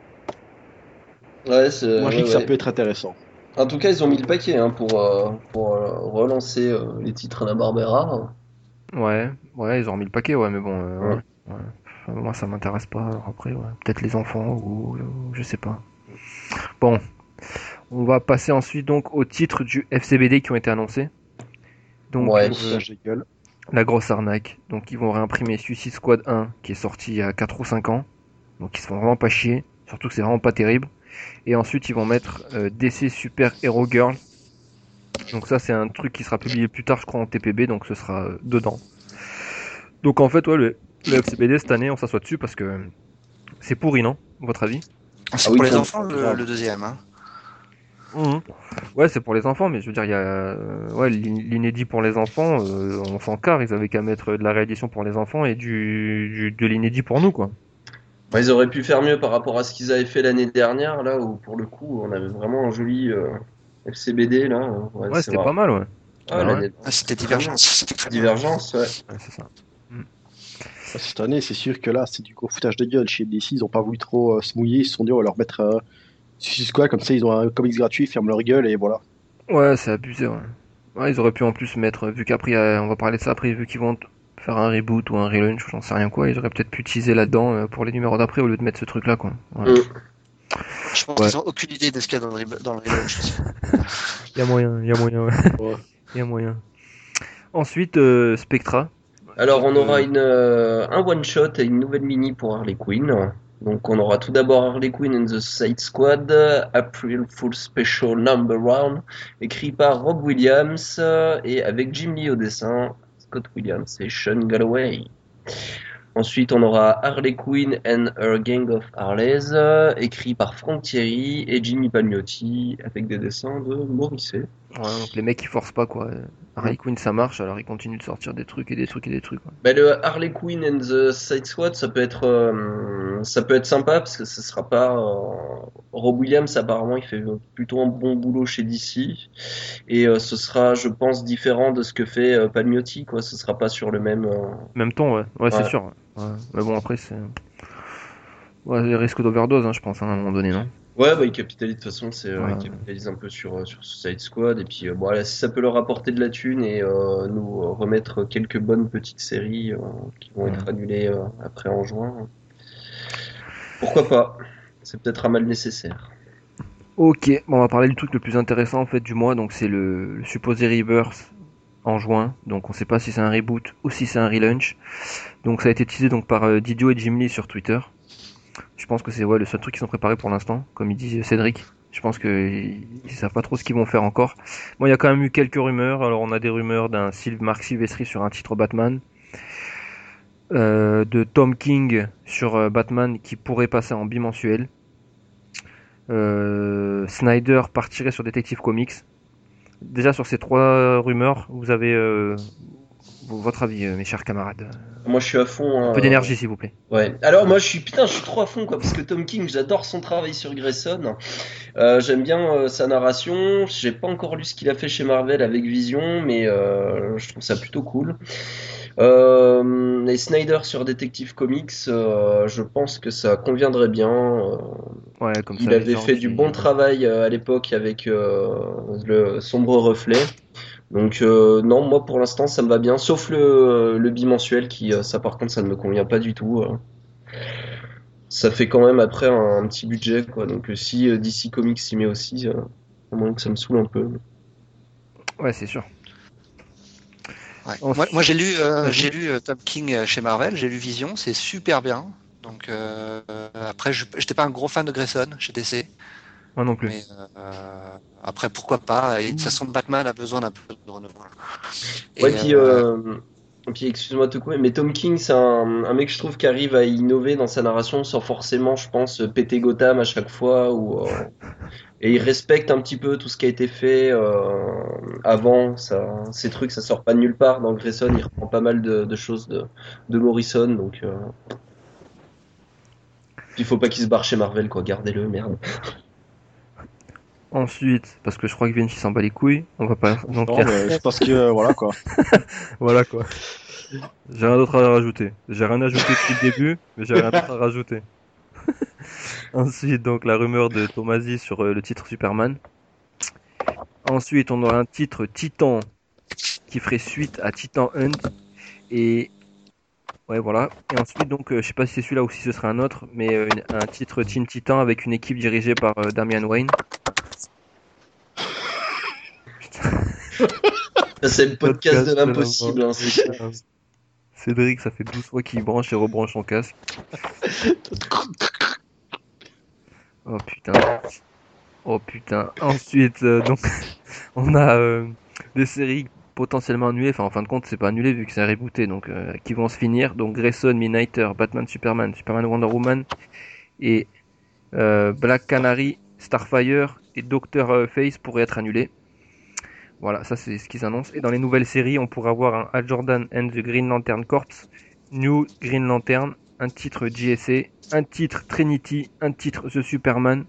Ouais, Moi, je dis que ça peut être intéressant. En tout cas, ils ont mis le paquet hein, pour relancer les titres d'Hanna-Barbera. Ouais, ils ont remis le paquet, ouais, mais bon, Ouais. ouais. Enfin, moi ça m'intéresse pas. Alors après, ouais. Peut-être les enfants ou je sais pas. Bon, on va passer ensuite donc aux titres du FCBD qui ont été annoncés. Donc Ouais. Foutage de gueule. la grosse arnaque. Donc ils vont réimprimer Suicide Squad 1 qui est sorti il y a 4 ou 5 ans. Donc ils se font vraiment pas chier. Surtout que c'est vraiment pas terrible. Et ensuite ils vont mettre DC Super Hero Girl. Donc ça c'est un truc qui sera publié plus tard je crois en TPB. Donc ce sera dedans. Donc en fait ouais le FCBD cette année on s'assoit dessus parce que c'est pourri non? Votre avis? C'est Ah oui, pour les pour- enfants le deuxième. Hein. Mhm. Ouais, c'est pour les enfants, mais je veux dire, il y a l'inédit pour les enfants, on s'en carre, ils avaient qu'à mettre de la réédition pour les enfants et de l'inédit pour nous, quoi. Ouais, ils auraient pu faire mieux par rapport à ce qu'ils avaient fait l'année dernière, là où pour le coup on avait vraiment un joli FCBD là. Ouais, Ouais, c'est c'était vrai. pas mal, ouais. Ah, Bah ouais, l'année Ah, c'était Divergence. C'était très bien. Divergence, ouais. ouais, c'est ça. Cette année, c'est sûr que là, c'est du gros foutage de gueule. Chez DC, ils ont pas voulu trop se mouiller. Ils se sont dit, on va leur mettre Suicide Squad, comme ça, ils ont un comics gratuit, ils ferment leur gueule et voilà. Ouais, c'est abusé, ouais. Ouais, ils auraient pu en plus mettre, vu qu'après, on va parler de ça après, vu qu'ils vont faire un reboot ou un relaunch ou j'en sais rien quoi, ils auraient peut-être pu teaser là-dedans pour les numéros d'après au lieu de mettre ce truc-là, quoi. Ouais. Mm. Je pense Ouais. qu'ils ont aucune idée de ce qu'il y a dans le relaunch. Il y a moyen, ouais. Ouais. Il y a moyen. Ensuite, Spectra. Alors, on aura Euh, un one-shot et une nouvelle mini pour Harley Quinn. Donc, on aura tout d'abord Harley Quinn and the Suicide Squad, April Fool Special Number 1, écrit par Rob Williams et avec Jim Lee au dessin, Scott Williams et Sean Galloway. Ensuite, on aura Harley Quinn and Her Gang of Harleys, écrit par Frank Thierry et Jimmy Palmiotti, avec des dessins de Morrissey. Ouais, donc les mecs ils forcent pas quoi. Harley Quinn ça marche alors ils continuent de sortir des trucs et des trucs et des trucs. Quoi. Bah, le Harley Quinn and the Suicide Squad, ça peut être sympa parce que ce sera pas. Rob Williams apparemment il fait plutôt un bon boulot chez DC et ce sera, je pense, différent de ce que fait Palmiotti quoi. Ce sera pas sur le même. Même temps ouais, c'est Ouais. sûr. Ouais. Mais bon après c'est les risques d'overdose hein, je pense hein, à un moment donné non. Ouais, bah, il capitalise de toute façon, Ouais. il capitalise un peu sur Suicide Squad et puis voilà, si ça peut leur apporter de la thune et nous remettre quelques bonnes petites séries qui vont être annulées après en juin, pourquoi pas? C'est peut-être un mal nécessaire. Ok, bon, on va parler du truc le plus intéressant en fait du mois donc c'est le supposé Rebirth en juin donc on sait pas si c'est un reboot ou si c'est un relaunch donc ça a été teasé donc par Didio et Jim Lee sur Twitter. Je pense que c'est le seul truc qu'ils ont préparé pour l'instant, comme il dit Cédric. Je pense qu'ils savent pas trop ce qu'ils vont faire encore. Bon, il y a quand même eu quelques rumeurs. Alors, on a des rumeurs d'un Marc Silvestri sur un titre Batman, de Tom King sur Batman qui pourrait passer en bimensuel. Snyder partirait sur Detective Comics. Déjà sur ces trois rumeurs, vous avez votre avis, mes chers camarades. Moi, je suis à fond. Un peu d'énergie, s'il vous plaît. Ouais. Alors moi, je suis trop à fond quoi, parce que Tom King, j'adore son travail sur Grayson. J'aime bien sa narration. J'ai pas encore lu ce qu'il a fait chez Marvel avec Vision, mais je trouve ça plutôt cool. Et Snyder sur Detective Comics, je pense que ça conviendrait bien. Ouais, comme Il ça, les avait gens fait qui- du bon travail à l'époque avec le Sombre Reflet. Donc non, moi pour l'instant ça me va bien, sauf le bimensuel qui, ça par contre ça ne me convient pas du tout. Ça fait quand même après un petit budget quoi. Donc si DC Comics s'y met aussi, à moins que ça me saoule un peu. Ouais, c'est sûr. Ouais. Ensuite- Moi j'ai lu Tom King chez Marvel, j'ai lu Vision, c'est super bien. Donc après, j'étais pas un gros fan de Grayson chez DC, Moi non plus. mais après pourquoi pas. Et de toute façon, Batman a besoin d'un peu de renouveau. Et, Ouais, puis Et puis, excuse-moi de te couper, mais Tom King, c'est un mec, je trouve, qui arrive à innover dans sa narration sans forcément, je pense, péter Gotham à chaque fois. Et il respecte un petit peu tout ce qui a été fait avant. Ces trucs, ça sort pas de nulle part. Dans Grayson, il reprend pas mal de choses de Morrison. Donc, il faut pas qu'il se barre chez Marvel, quoi. Gardez-le, merde. Ensuite, parce que je crois que Vinci s'en bat les couilles, on va pas. Donc, Non, mais c'est parce que voilà quoi. voilà quoi. J'ai rien d'autre à rajouter. J'ai rien ajouté depuis le début, mais j'ai rien d'autre à rajouter. Ensuite, donc la rumeur de Tomasi sur le titre Superman. Ensuite, on aura un titre Titan qui ferait suite à Titan Hunt. Et ouais, voilà. Et ensuite, donc, je sais pas si c'est celui-là ou si ce serait un autre, mais un titre Teen Titan avec une équipe dirigée par Damian Wayne. Ça, c'est le podcast de l'impossible, hein, c'est sûr. Cédric, ça fait 12 fois qu'il branche et rebranche son casque. Oh putain. Oh putain. Ensuite, donc, on a des séries potentiellement annulées. Enfin, en fin de compte, c'est pas annulé vu que c'est rebooté. Donc, qui vont se finir. Donc, Grayson, Midnighter, Batman, Superman, Superman, Wonder Woman et Black Canary, Starfire et Doctor Face pourraient être annulés. Voilà, ça c'est ce qu'ils annoncent. Et dans les nouvelles séries, on pourrait avoir un Hal Jordan and the Green Lantern Corps, New Green Lantern, un titre GSA, un titre Trinity, un titre The Superman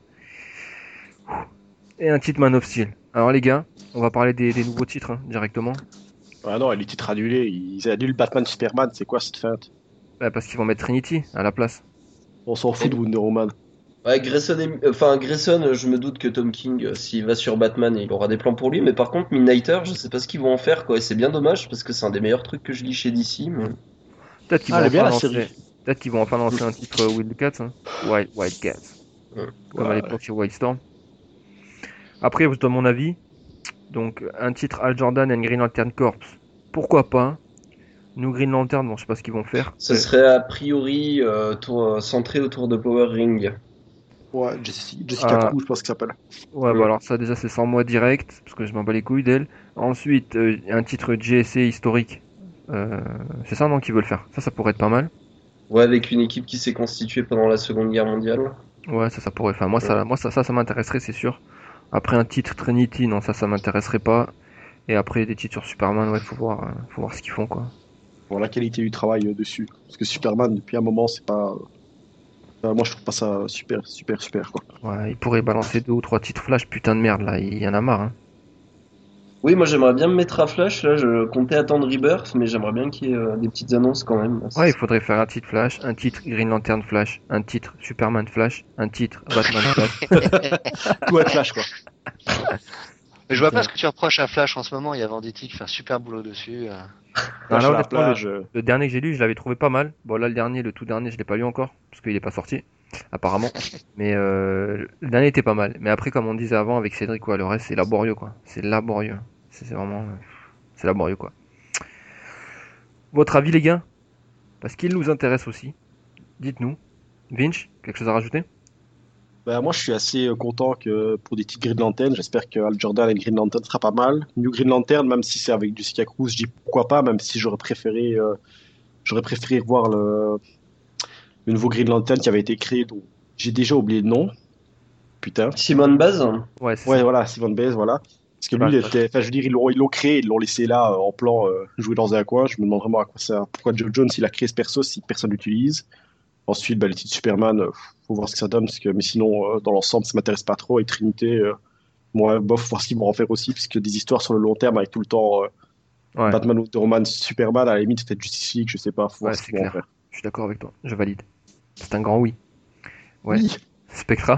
et un titre Man of Steel. Alors les gars, on va parler des nouveaux titres directement. Ah non, les titres annulés, ils annulent Batman Superman, c'est quoi cette feinte? Parce qu'ils vont mettre Trinity à la place. On s'en fout de Wonder Woman. Ouais, Grayson, je me doute que Tom King, s'il va sur Batman, il aura des plans pour lui. Mais par contre, Midnighter, je sais pas ce qu'ils vont en faire, quoi. Et c'est bien dommage parce que c'est un des meilleurs trucs que je lis chez DC. Mais... Peut-être qu'ils Ah, vont elle est bien enfin la série. lancer. Peut-être qu'ils vont enfin lancer un titre Wildcats, hein. Wildcats. Comme à Ouais. l'époque chez Wildstorm. Après, je donne mon avis. Donc, un titre Hal Jordan and Green Lantern Corps. Pourquoi pas? Nous, Green Lantern, bon, je sais pas ce qu'ils vont faire. Ce serait a priori centré autour de Power Ring. Ouais, Jessica Ah, Cruz, je pense que ça s'appelle. ouais, bah alors ça, déjà, c'est sans moi direct, parce que je m'en bats les couilles d'elle. Ensuite, un titre GSA historique. C'est ça, non, qu'ils veulent faire. Ça pourrait être pas mal. Ouais, avec une équipe qui s'est constituée pendant la Seconde Guerre mondiale. Ouais, ça pourrait faire. Ouais. Moi, ça m'intéresserait, c'est sûr. Après, un titre Trinity, non, ça m'intéresserait pas. Et après, des titres sur Superman, ouais, faut voir ce qu'ils font, quoi. Pour la qualité du travail dessus. Parce que Superman, depuis un moment, c'est pas. Moi, je trouve pas ça super, quoi. Ouais, ils pourraient balancer 2 ou 3 titres Flash, putain de merde, là, il y en a marre, hein. Oui, moi j'aimerais bien me mettre à Flash. Là, je comptais attendre Rebirth, mais j'aimerais bien qu'il y ait des petites annonces quand même. Ouais, il faudrait faire un titre Flash, un titre Green Lantern Flash, un titre Superman Flash, un titre Batman Flash. Tout avec Flash, quoi. Mais je vois pas ce que tu reproches à Flash en ce moment. Il y a Venditti qui fait un super boulot dessus. Non, Flash là, à la honnêtement, plage. le dernier que j'ai lu, je l'avais trouvé pas mal. Bon, là, le tout dernier, je l'ai pas lu encore, parce qu'il est pas sorti, apparemment. Mais le dernier était pas mal. Mais après, comme on disait avant avec Cédric, quoi, le reste, c'est laborieux, quoi. C'est laborieux. C'est vraiment... c'est laborieux, quoi. Votre avis, les gars? Parce qu'il nous intéresse aussi. Dites-nous. Vinch, quelque chose à rajouter? Bah, moi, je suis assez content que pour des titres Green Lantern, j'espère que Hal Jordan et Green Lantern sera pas mal. New Green Lantern, même si c'est avec Jessica Cruz, je dis pourquoi pas, même si j'aurais préféré voir le nouveau Green Lantern qui avait été créé, dont j'ai déjà oublié le nom. Putain. Simone Baz. Ouais, c'est Ouais, ça. voilà, Simon Baez, voilà. Parce que lui, Ouais, il était, enfin, je veux dire, ils l'ont créé, ils l'ont laissé là, en plan, jouer dans un coin. Je me demande vraiment à quoi ça, pourquoi Joe Jones, il a créé ce perso si personne l'utilise. Ensuite, bah, les titres Superman, faut voir ce que ça donne, parce que, mais sinon, dans l'ensemble, ça m'intéresse pas trop. Et Trinité, moi, bof, voir ce qu'ils vont en faire aussi, puisque des histoires sur le long terme, avec tout le temps ouais, Batman ou Roman, Superman, à la limite, peut-être Justice League, je sais pas, faut voir ouais, ce c'est qu'ils vont en clair. faire. Je suis d'accord avec toi. Je valide. C'est un grand oui. Ouais. Oui, Spectra.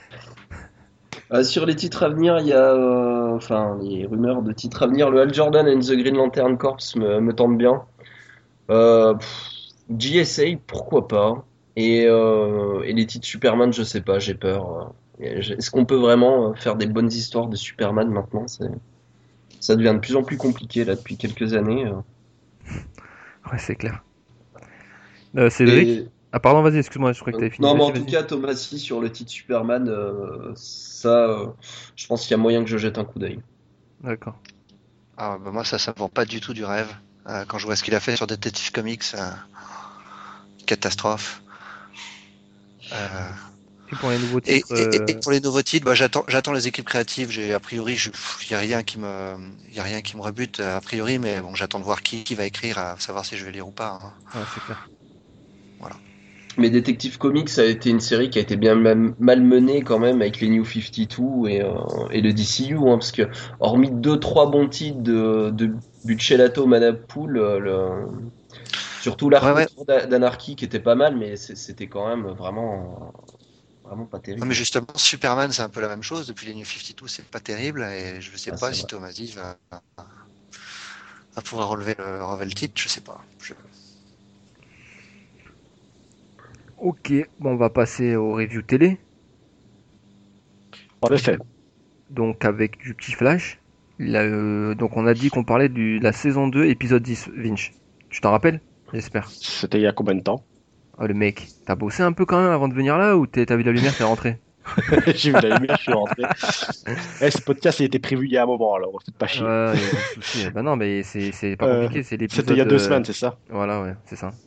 Sur les titres à venir, il y a les rumeurs de titres à venir. Le Hal Jordan and the Green Lantern Corps me tente bien. GSA, pourquoi pas. Et les titres Superman, je sais pas, j'ai peur. Est-ce qu'on peut vraiment faire des bonnes histoires de Superman maintenant? Ça devient de plus en plus compliqué là depuis quelques années. Ouais, c'est clair. Cédric? Et Ah, pardon, vas-y, excuse-moi, je crois que t'avais fini. non, mais en Vas-y, tout vas-y. cas, Thomasy sur le titre Superman, je pense qu'il y a moyen que je jette un coup d'œil. D'accord. Ah, bah moi, ça me vend pas du tout du rêve. Quand je vois ce qu'il a fait sur Detective Comics, catastrophe. Puis pour les nouveaux Et, titres, et pour les nouveaux titres, bah, j'attends les équipes créatives. A priori, y a rien qui me rebute a priori, mais bon, j'attends de voir qui va écrire, à savoir si je vais lire ou pas. Hein. ouais, c'est clair. Voilà. Mais Detective Comics a été une série qui a été bien malmenée quand même avec les New 52 et le DCU, hein, parce que hormis deux trois bons titres de Buccellato Manapool, surtout l'arc Ouais. autour d'Anarchy qui était pas mal, mais c'était quand même vraiment pas Non, terrible. mais justement, Superman, c'est un peu la même chose. Depuis les New 52, c'est pas terrible, et je sais Ah, pas c'est si vrai. Tomasi va pouvoir relever le titre, je sais pas. Ok, bon, on va passer aux reviews télé. En effet. Donc avec du petit flash. Donc on a dit qu'on parlait de la saison 2, épisode 10, Vinch. Tu t'en rappelles? J'espère. C'était il y a combien de temps? Oh le mec, t'as bossé un peu quand même avant de venir là ou t'as vu la lumière, t'es rentré? J'ai vu la lumière, je suis rentré. Ce podcast, il était prévu il y a un moment, alors faites pas chier. Ouais, il y a des soucis. Bah non, mais c'est pas Euh, compliqué, c'est C'était il y l'épisode. a 2 semaines, c'est ça? Voilà, ouais, c'est ça.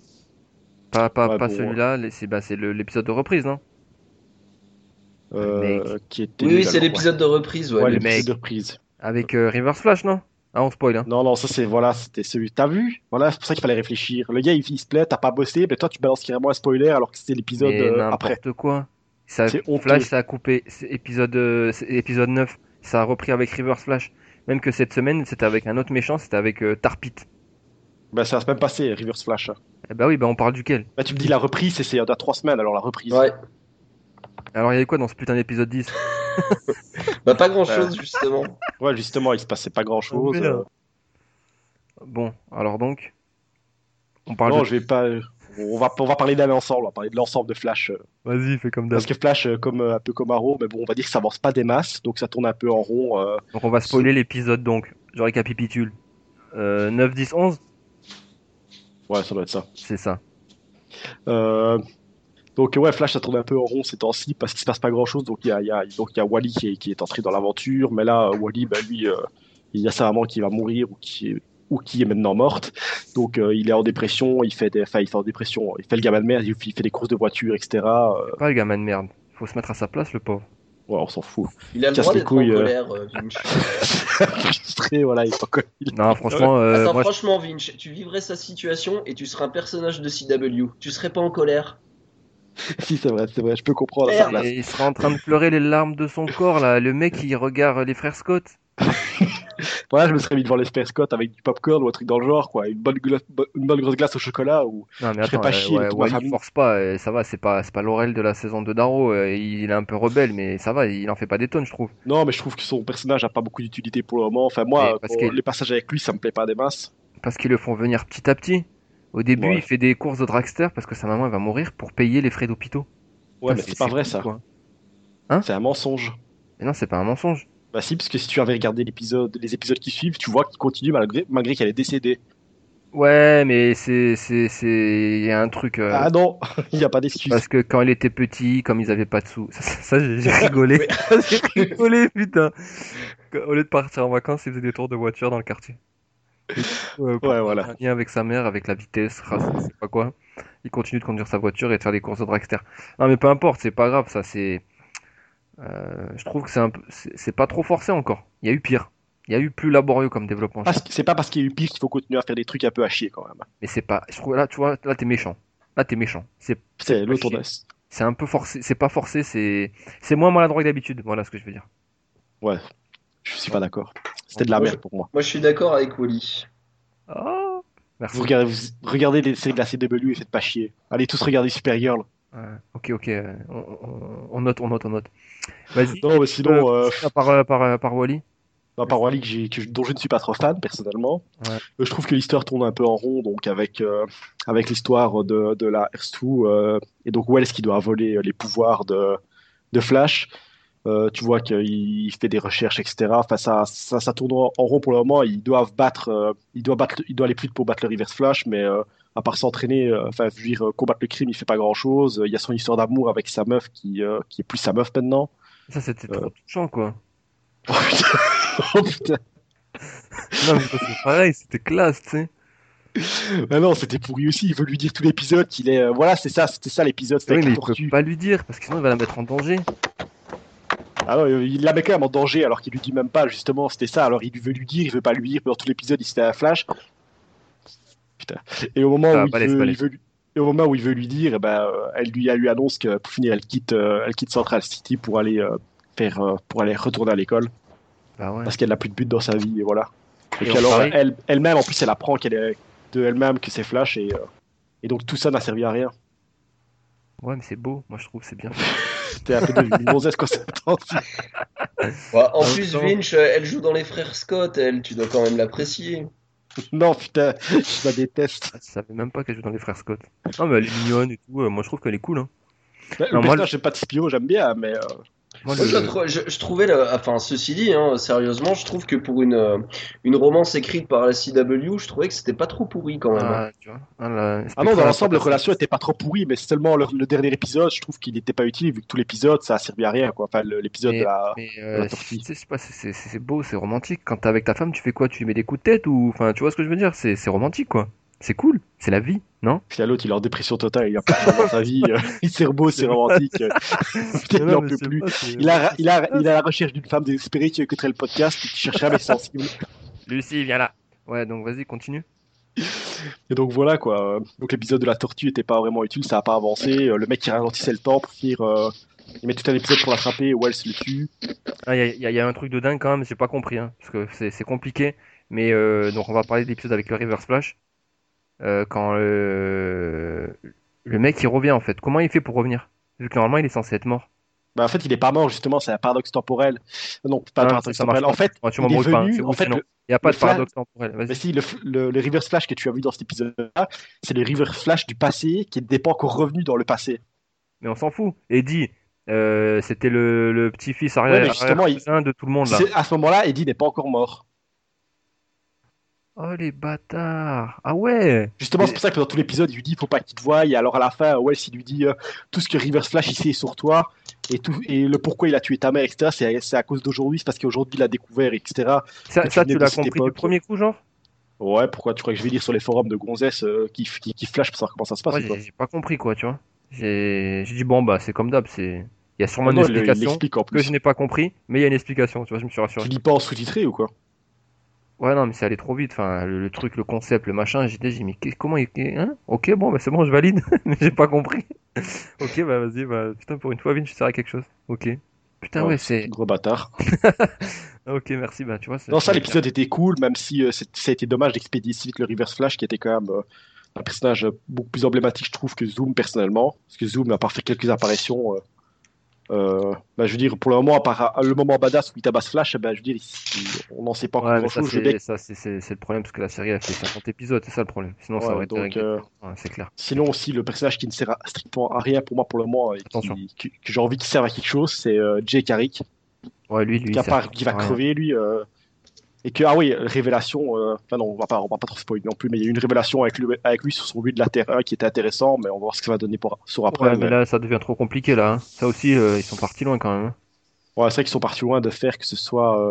Pas Ouais, bon, celui-là, c'est l'épisode de reprise, non? Ah, le mec. qui était Oui, oui, nul c'est alors, ouais. l'épisode de reprise, ouais. Ouais, Le l'épisode de mec. reprise. Avec Reverse Flash, non? Ah, on spoil, hein. Non, non, ça c'est, voilà, c'était celui. T'as vu? Voilà, c'est pour ça qu'il fallait réfléchir. Le gars, il se plaît, t'as pas bossé, mais toi, tu balances carrément un spoiler alors que c'était l'épisode Mais après. n'importe quoi. C'est Flash, honteux. ça a coupé. C'est épisode 9. Ça a repris avec Reverse Flash. Même que cette semaine, c'était avec un autre méchant, c'était avec Tarpit. Bah, ça va se même passer, Reverse Flash. Eh bah oui, bah on parle duquel? Bah, tu me dis la reprise, c'est il y a 3 semaines, alors la reprise. Ouais. Alors il y avait quoi dans ce putain d'épisode 10? Bah pas grand Euh, chose justement. Ouais, justement, il se passait pas Oh, grand-chose. merde. Bon, alors donc, on parle de... Non, je vais pas. On va parler d'un ensemble, on va parler de l'ensemble de Flash. Vas-y, fais comme d'hab. Parce que Flash, un peu comme Arrow, mais bon, on va dire que ça avance pas des masses, donc ça tourne un peu en rond. Donc on va Ce- spoiler l'épisode donc. Je récapitule. 9, 10, 11, Ouais, ça doit être ça. c'est ça. Euh, Donc ouais, Flash, ça tourne un peu en rond ces temps-ci parce qu'il se passe pas grand-chose. Donc il y a Wally qui est entré dans l'aventure, mais là, Wally, bah, lui, il y a sa maman qui va mourir ou qui est maintenant morte. Donc il est en dépression, enfin, il fait en dépression, il fait le gamin de merde, il fait des courses de voiture, etc. Pas le gamin de merde. Faut se mettre à sa place, le pauvre. Ouais, on s'en fout. Il a le Casse droit les d'être en couilles. colère, Vinch. Frustré, voilà, il est pas connu. Non, franchement, Attends, moi, franchement, Vinch, tu vivrais sa situation et tu serais un personnage de CW. Tu serais pas en colère. Si, c'est vrai, je peux comprendre à sa Merde. place. il sera en train de pleurer les larmes de son corps, là. Le mec, il regarde les frères Scott. Voilà, je me serais mis devant l'espèce Scott avec du popcorn ou un truc dans le genre, quoi. Une bonne grosse glace au chocolat ou Non, mais je ferais attends, pas chier ouais, toute ma Wally, famille. force pas. Ça va, c'est pas Laurel de la saison de Darrow. Il est un peu rebelle, mais ça va, il en fait pas des tonnes, je trouve. Non, mais je trouve que son personnage a pas beaucoup d'utilité pour le moment. Enfin, Mais moi, les passages avec lui, ça me plaît pas des masses. parce qu'ils le font venir petit à petit. Au début, il Ouais. fait des courses de dragster parce que sa maman elle va mourir pour payer les frais d'hôpitaux. Ouais, Putain, mais c'est pas vrai fou, ça. quoi. Hein? C'est un mensonge. Mais non, c'est pas un mensonge. Bah si, parce que si tu avais regardé les épisodes qui suivent, tu vois qu'il continue malgré qu'elle est décédée. Ouais, mais il y a un truc. Ah non, il n'y a pas d'excuse. Parce que quand il était petit, comme ils avaient pas de sous, ça, j'ai rigolé. J'ai rigolé, putain. Au lieu de partir en vacances, il faisait des tours de voiture dans le quartier. Et, pour Ouais, faire voilà. un lien avec sa mère, avec la vitesse, race, je sais pas quoi. Il continue de conduire sa voiture et de faire des courses de dragster. Non, mais peu importe, c'est pas grave, ça c'est. Je trouve que c'est pas trop forcé encore. Il y a eu pire. Il y a eu plus laborieux comme développement. C'est pas parce qu'il y a eu pire qu'il faut continuer à faire des trucs un peu à chier quand même. Mais c'est pas. Je trouve là, tu vois, là t'es méchant. Là t'es méchant. C'est C'est pas l'autre chier. on C'est un peu forcé. C'est pas forcé. C'est moins maladroit que d'habitude. Voilà ce que je veux dire. Ouais, je suis pas d'accord. C'était de la Moi, merde pour moi. Moi, je suis d'accord avec Wally. Oh, merci. Vous regardez les séries de la CW et faites pas chier. Allez tous regarder Supergirl. Ok. On note, on note. Vas-y. Non, mais sinon, Par Wally. à part Wally dont je ne suis pas trop fan personnellement, Ouais. je trouve que l'histoire tourne un peu en rond, donc avec l'histoire de la Earth-2 et donc Wells qui doit voler les pouvoirs de Flash. Tu vois qu'il fait des recherches, etc. Enfin, ça tourne en rond pour le moment. Il doit aller plus vite pour battre le Reverse Flash, mais à part s'entraîner, enfin, je veux dire, combattre le crime, il fait pas grand-chose. Il y a son histoire d'amour avec sa meuf qui est plus sa meuf maintenant. Ça c'était trop touchant quoi. Oh putain. Oh, putain. Non mais ça, c'est pareil, c'était classe, tu sais. Bah non, c'était pourri aussi. Il veut lui dire tout l'épisode qu'il est. Voilà, c'était ça l'épisode. C'était Oui, avec mais la il peut tortue. pas lui dire parce que sinon il va la mettre en danger. Ah non, il la met quand même en danger alors qu'il lui dit même pas, justement, c'était ça. Alors il veut lui dire, il veut pas lui dire. Dans tout l'épisode, il se fait un flash. Putain. Et au moment Ah, où balèze, balèze. et au moment où il veut lui dire, eh ben, elle lui annonce que pour finir, elle quitte Central City pour aller pour aller retourner à l'école Bah ouais. parce qu'elle n'a plus de but dans sa vie et voilà. Et Et puis on alors parie. elle-même en plus elle apprend qu'elle est de elle-même que c'est Flash et donc tout ça n'a servi à rien. Ouais, mais c'est beau. Moi, je trouve que c'est bien. C'était un peu de une gonzesse quoi ça aussi. Ouais, en En même plus, temps- Vinch, elle joue dans les frères Scott, elle, tu dois quand même l'apprécier. Non putain, je la déteste. Ah, je savais même pas qu'elle joue dans les frères Scott. Non, mais elle est mignonne et tout. Moi, je trouve qu'elle est cool. Hein. Le Non, moi, personnage de Pat Spio, j'aime bien, mais moi, Moi, je trouvais, enfin, ceci dit, hein, sérieusement, je trouve que pour une romance écrite par la CW, je trouvais que c'était pas trop pourri quand même, hein. Ah, tu vois. Ah, la ah non, Spectra, dans elle a l'ensemble, pas la passé. relation était pas trop pourrie, mais c'est seulement le dernier épisode, je trouve qu'il n'était pas utile, vu que tout l'épisode, ça a servi à rien, quoi. Enfin, l'épisode Mais de la tu tortille. sais, je sais pas, c'est beau, c'est romantique. Quand t'es avec ta femme, tu fais quoi? Tu lui mets des coups de tête ou. Enfin, tu vois ce que je veux dire? C'est romantique, quoi. C'est cool. C'est la vie, non? Puis là, l'autre, il est en dépression totale, il a pas de chance dans sa vie, il c'est beau, c'est C'est pas- romantique, putain, Non, il en mais peut c'est plus. pas, c'est- Il est à la recherche d'une femme désespérée qui écouterait le podcast, qui cherche jamais sensible. Lucie, viens là. Ouais, donc vas-y, continue. Et donc voilà, quoi. Donc l'épisode de la tortue était pas vraiment utile, ça a pas avancé. Le mec qui ralentissait le temps pour finir, il met tout un épisode pour l'attraper, Wells le tue. Ah, y a un truc de dingue quand même, j'ai pas compris, hein, parce que c'est compliqué. Mais donc on va parler de l'épisode avec le Reverse Flash. Quand le mec il revient en fait. Comment il fait pour revenir? Vu que normalement il est censé être mort. Bah, en fait, il est pas mort, justement, c'est un paradoxe temporel. Non, pas un Ah, paradoxe ça marche temporel. pas. En fait, Ouais, tu il est m'embrouilles pas, hein, c'est venu, en ouf fait, sinon. Il n'y a pas le de flash, paradoxe temporel. mais Vas-y. si, le reverse flash que tu as vu dans cet épisode-là, c'est le reverse flash du passé qui n'était pas encore revenu dans le passé. Mais on s'en fout. Eddie, c'était le petit-fils Ouais, mais justement, arrière-cousin de tout le monde là. à ce moment-là, Eddie n'est pas encore mort. Oh les bâtards. Ah ouais. Justement, c'est pour ça que dans tout l'épisode, il lui dit faut pas qu'il te voie. Et alors à la fin, Wells il lui dit tout ce que Reverse Flash il sait sur toi et le pourquoi il a tué ta mère, etc. C'est à cause d'aujourd'hui, c'est parce qu'aujourd'hui il a découvert, etc. que Ça venais tu de l'as cette compris du époque. premier coup, genre? Ouais, pourquoi tu crois que je vais lire sur les forums de gonzesses qui flash pour savoir comment ça se passe Moi ou quoi? j'ai pas compris quoi, tu vois. J'ai dit bon bah c'est comme d'hab, c'est. Il y a sûrement Ah une non, il explication l'explique en que je plus. n'ai pas compris, mais il y a une explication, tu vois, je me suis Tu rassuré. lis pas en sous-titré ou quoi? Ouais, non, mais c'est allé trop vite. Enfin, le truc, le concept, le machin, j'ai dit, mais comment il. Hein? Ok, bon, bah c'est bon, je valide. Mais j'ai pas compris. Ok, bah vas-y, bah putain, pour une fois, Vin, je sers à quelque chose. Ok. Putain, ouais, c'est. Gros bâtard. Ah, ok, merci, bah tu vois, Non, ça, c'est clair. l'épisode était cool, même si ça a été dommage d'expédier si vite le Reverse Flash, qui était quand même un personnage beaucoup plus emblématique, je trouve, que Zoom, personnellement. Parce que Zoom, à part faire quelques apparitions, bah, je veux dire, pour le moment, à part le moment badass où il tabasse Flash, bah, je veux dire, on n'en sait pas encore Ouais, mais ça, grand-chose. Je veux bien c'est le problème, parce que la série a fait 50 épisodes, c'est ça le problème. Sinon, ça ouais, aurait été donc, réglé. Ouais, c'est clair. sinon aussi, le personnage qui ne sert strictement à rien pour moi pour le moment, et Attention. que j'ai envie qu'il serve à quelque chose, c'est Jay Carrick, Ouais, lui, qui, il sert qui va à rien. crever, lui. Et que, ah oui, révélation, enfin non, on va pas trop spoiler non plus, mais il y a eu une révélation avec lui sur son but de la Terre 1 qui était intéressant, mais on va voir ce que ça va donner sur après. Ouais, mais là, ça devient trop compliqué, là. Hein. Ça aussi, ils sont partis loin quand même. Hein. Ouais, c'est vrai qu'ils sont partis loin de faire que ce soit.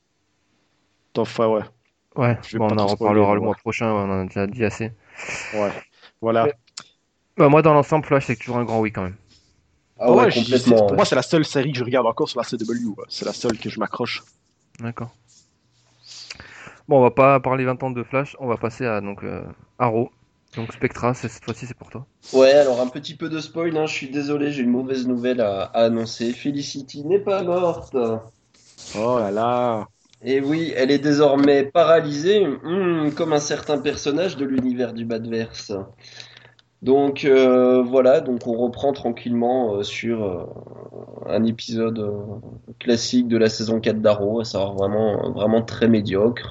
Enfin, ouais, Ouais, je vais bon, pas on en trop spoiler, reparlera mais le ouais. mois prochain, on en a déjà dit assez. Ouais, voilà. Mais- Bah, moi, dans l'ensemble, Flash, c'est toujours un grand oui quand même. Ah ouais, Pour complètement. Ouais. moi, c'est la seule série que je regarde encore sur la CW. Ouais. C'est la seule que je m'accroche. D'accord. Bon, on va pas parler 20 ans de Flash, on va passer à donc Arrow. Donc Spectra, cette fois-ci c'est pour toi. Ouais, alors un petit peu de spoil, hein, je suis désolé, j'ai une mauvaise nouvelle à annoncer. Felicity n'est pas morte. Oh là là. Et oui, elle est désormais paralysée, comme un certain personnage de l'univers du Badverse. Donc voilà, donc on reprend tranquillement sur un épisode classique de la saison 4 d'Arrow, à savoir vraiment très médiocre,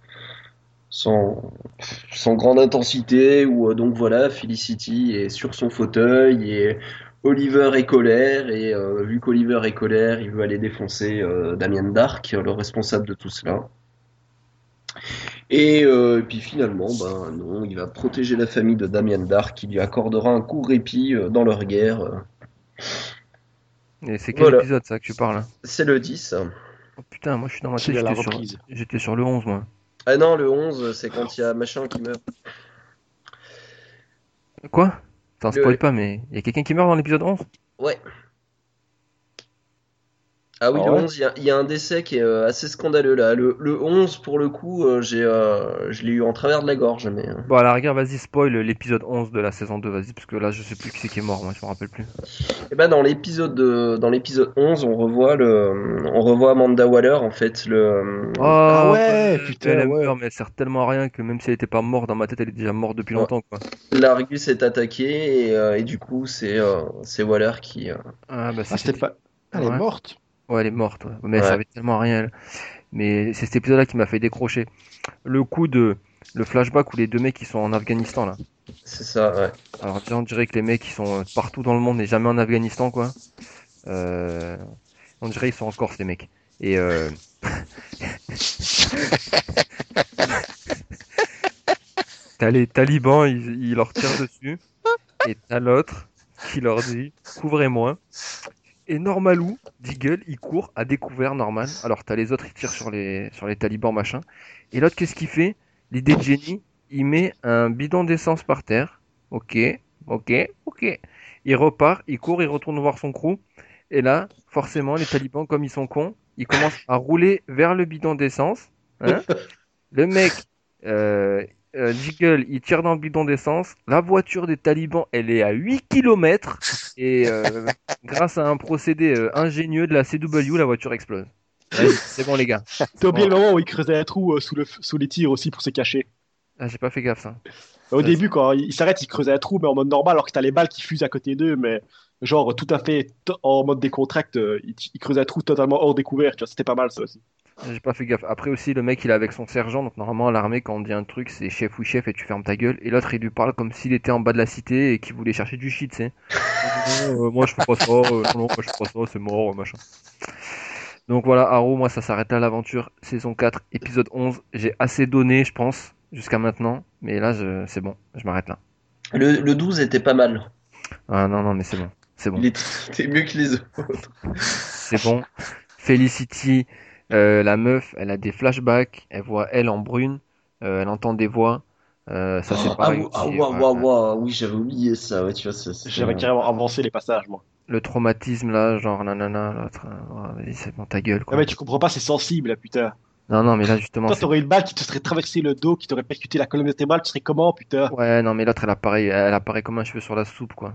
sans, sans grande intensité, où donc voilà, Felicity est sur son fauteuil et Oliver est colère, et vu qu'Oliver est colère, il veut aller défoncer Damien Dark, le responsable de tout cela. Et puis finalement, ben non, il va protéger la famille de Damien Dark, qui lui accordera un court répit dans leur guerre. Et c'est quel Voilà, épisode ça que tu parles? Hein? c'est le 10. Oh putain, moi je suis dans ma tête, Qu'il a la reprise. j'étais sur le 11 moi. Ah non, le 11, c'est quand il y a machin qui meurt. Quoi? T'en Le- spoil pas, mais il y a quelqu'un qui meurt dans l'épisode 11? Ouais. Ah oui, Ah le ouais? 11, il y a un décès qui est assez scandaleux là. Le 11, pour le coup, je l'ai eu en travers de la gorge. Mais, Bon, à la rigueur, vas-y, spoil l'épisode 11 de la saison 2, vas-y, parce que là, je sais plus qui c'est qui est mort, moi, je me rappelle plus. Et ben, dans l'épisode 11, on revoit Amanda Waller, en fait, Ah Oh, ouais, ouais, mais putain, elle ouais. meurt, mais elle sert tellement à rien que même si elle était pas morte, dans ma tête, elle est déjà morte depuis Ouais. longtemps, quoi. L'Argus est attaqué et du coup, c'est Waller qui. Ah, bah, Ah, c'est c'était cet... pas. Elle est Ouais. morte. Ouais, elle est morte, ouais. Mais elle Ouais, servait tellement à rien, elle. Mais c'est cet épisode-là qui m'a fait décrocher. Le coup de... Le flashback où les deux mecs, ils sont en Afghanistan, là. c'est ça, ouais. Alors, déjà, on dirait que les mecs, ils sont partout dans le monde et jamais en Afghanistan, quoi. Euh... On dirait qu'ils sont en Corse, les mecs. Et t'as les talibans, ils leur tirent dessus. Et t'as l'autre qui leur dit couvrez-moi. Et Normalou, Deagle, il court à découvert, normal. Alors t'as les autres, ils tirent sur les talibans, machin. Et l'autre, qu'est-ce qu'il fait? L'idée de génie, il met un bidon d'essence par terre. Ok, ok, ok. Il repart, il court, il retourne voir son crew. Et là, forcément, les talibans, comme ils sont cons, ils commencent à rouler vers le bidon d'essence. Hein. Le mec, euh, Jiggle, il tire dans le bidon d'essence. La voiture des talibans, elle est à 8 kilomètres. Et grâce à un procédé ingénieux de la CW, la voiture explose. Vas-y, c'est bon, les gars. T'as oublié Bon, le moment où il creusait un trou sous les tirs aussi pour se cacher. ah, j'ai pas fait gaffe, ça. Au Ça, début, quand il s'arrête, il creuse un trou, mais en mode normal, alors que t'as les balles qui fusent à côté d'eux, mais genre tout à fait en mode décontracte, il creuse un trou totalement hors découvert, tu vois, c'était pas mal ça aussi. j'ai pas fait gaffe. Après aussi, le mec, il est avec son sergent. Donc normalement, à l'armée, quand on dit un truc, c'est chef ou chef et tu fermes ta gueule. Et l'autre, il lui parle comme s'il était en bas de la cité et qu'il voulait chercher du shit, tu sais. Non, moi je fais pas ça, non, moi je fais pas ça, c'est mort, machin. Donc voilà, Arrow, moi ça s'arrête là l'aventure, saison 4, épisode 11. J'ai assez donné, je pense, jusqu'à maintenant. Mais là, c'est bon, je m'arrête là. Le 12 était pas mal. Ah non, non, mais c'est bon, c'est bon, Il était mieux que les autres. c'est bon. Felicity, la meuf, elle a des flashbacks, elle voit elle en brune, elle entend des voix. Ça c'est Ah, pareil aussi. ouah, Ouais. ouah, ouah, oui, j'avais oublié ça, ouais, tu vois, J'avais carrément avancé les passages, moi. Le traumatisme là, genre nanana, l'autre, ouais, vas-y, c'est bon, ta gueule Ah quoi. mais tu comprends pas, c'est sensible, là, putain. Non, non, mais là justement, Toi, c'est t'aurais une balle qui te serait traversé le dos, qui t'aurait percuté la colonne vertébrale, tu serais comment, putain? ouais, non, mais l'autre, elle apparaît comme un cheveu sur la soupe, quoi.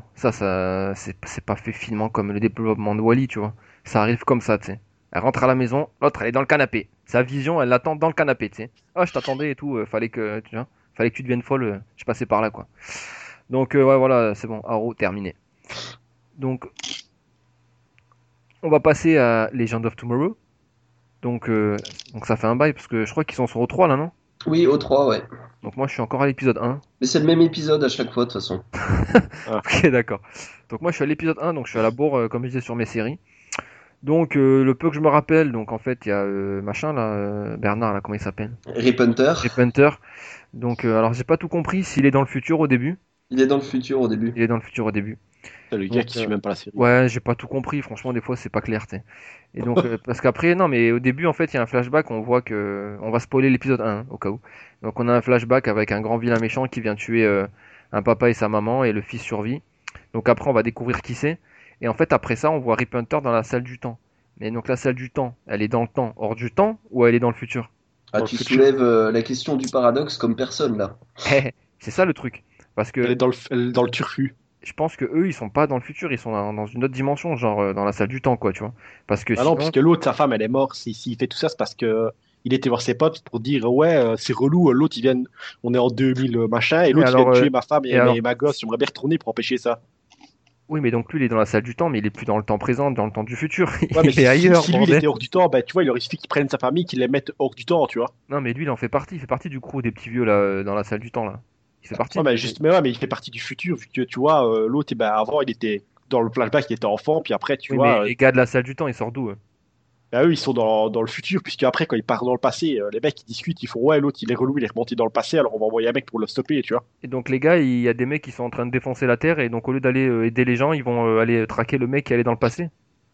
C'est pas fait finement comme le développement de Wally, tu vois. Ça arrive comme ça, tu sais. Elle rentre à la maison, l'autre, elle est dans le canapé. Sa vision, elle l'attend dans le canapé, tu sais. Oh, je t'attendais et tout, fallait que tu deviennes folle, je passais par là, quoi. Donc, ouais, voilà, c'est bon, Arrow, terminé. Donc, on va passer à Legend of Tomorrow. Donc, donc ça fait un bail, parce que je crois qu'ils sont sur O3, là, non? Oui, au 3, ouais. Donc, moi, je suis encore à l'épisode 1. Mais c'est le même épisode à chaque fois, de toute façon. Ok, d'accord. Donc moi je suis à l'épisode 1, donc je suis à la bourre, comme je disais sur mes séries. Donc le peu que je me rappelle, donc en fait il y a machin là, Bernard là, comment il s'appelle? Rip Hunter, Rip Hunter. Donc alors j'ai pas tout compris s'il est dans le futur au début. il est dans le futur au début. Il est dans le futur au début. Putain, le gars Donc qui suit même pas la série. ouais, j'ai pas tout compris, franchement des fois c'est pas clair, tu sais. Et donc parce qu'après non mais au début en fait il y a un flashback, on voit que on va spoiler l'épisode 1 hein, au cas où. Donc on a un flashback avec un grand vilain méchant qui vient tuer un papa et sa maman et le fils survit. Donc après, on va découvrir qui c'est. Et en fait, après ça, on voit Rip Hunter dans la salle du temps. Mais donc la salle du temps, elle est dans le temps, hors du temps, ou elle est dans le futur? Ah, Dans le tu futur. soulèves la question du paradoxe comme personne, là. C'est ça le truc. Parce Elle que est elle est dans le turfu. je pense que eux, ils sont pas dans le futur, ils sont dans une autre dimension, genre dans la salle du temps, quoi, tu vois. Parce que Ah non, sinon, puisque l'autre, sa femme, elle est morte. S'il fait tout ça, c'est parce que il était voir ses potes pour dire ouais, c'est relou. L'autre, il vient, on est en 2000 machin, et et l'autre, il vient alors, de tuer ma femme et alors, et ma gosse. J'aimerais bien retourner pour empêcher ça. oui, mais donc lui, il est dans la salle du temps, mais il est plus dans le temps présent, dans le temps du futur. Ouais, mais Il est ailleurs, si lui, il bordel. était hors du temps, ben tu vois, il aurait suffi qu'il prenne sa famille, qu'il les mette hors du temps, tu vois. Non, mais lui, il en fait partie. Il fait partie du crew des petits vieux là, dans la salle du temps là. Il fait partie Ouais, mais du. juste, mais ouais, mais il fait partie du futur, vu que tu vois, l'autre, eh ben, avant, il était dans le flashback, il était enfant, puis après, tu Oui, mais vois, les gars de la salle du temps, ils sortent d'où eux? bah, eux, ils sont dans le futur, puisque après, quand ils partent dans le passé, les mecs, ils discutent, ils font ouais, l'autre, il est relou, il est remonté dans le passé, alors on va envoyer un mec pour le stopper, tu vois. Et donc les gars, il y a des mecs qui sont en train de défoncer la Terre et donc au lieu d'aller aider les gens, ils vont aller traquer le mec qui allait dans le passé.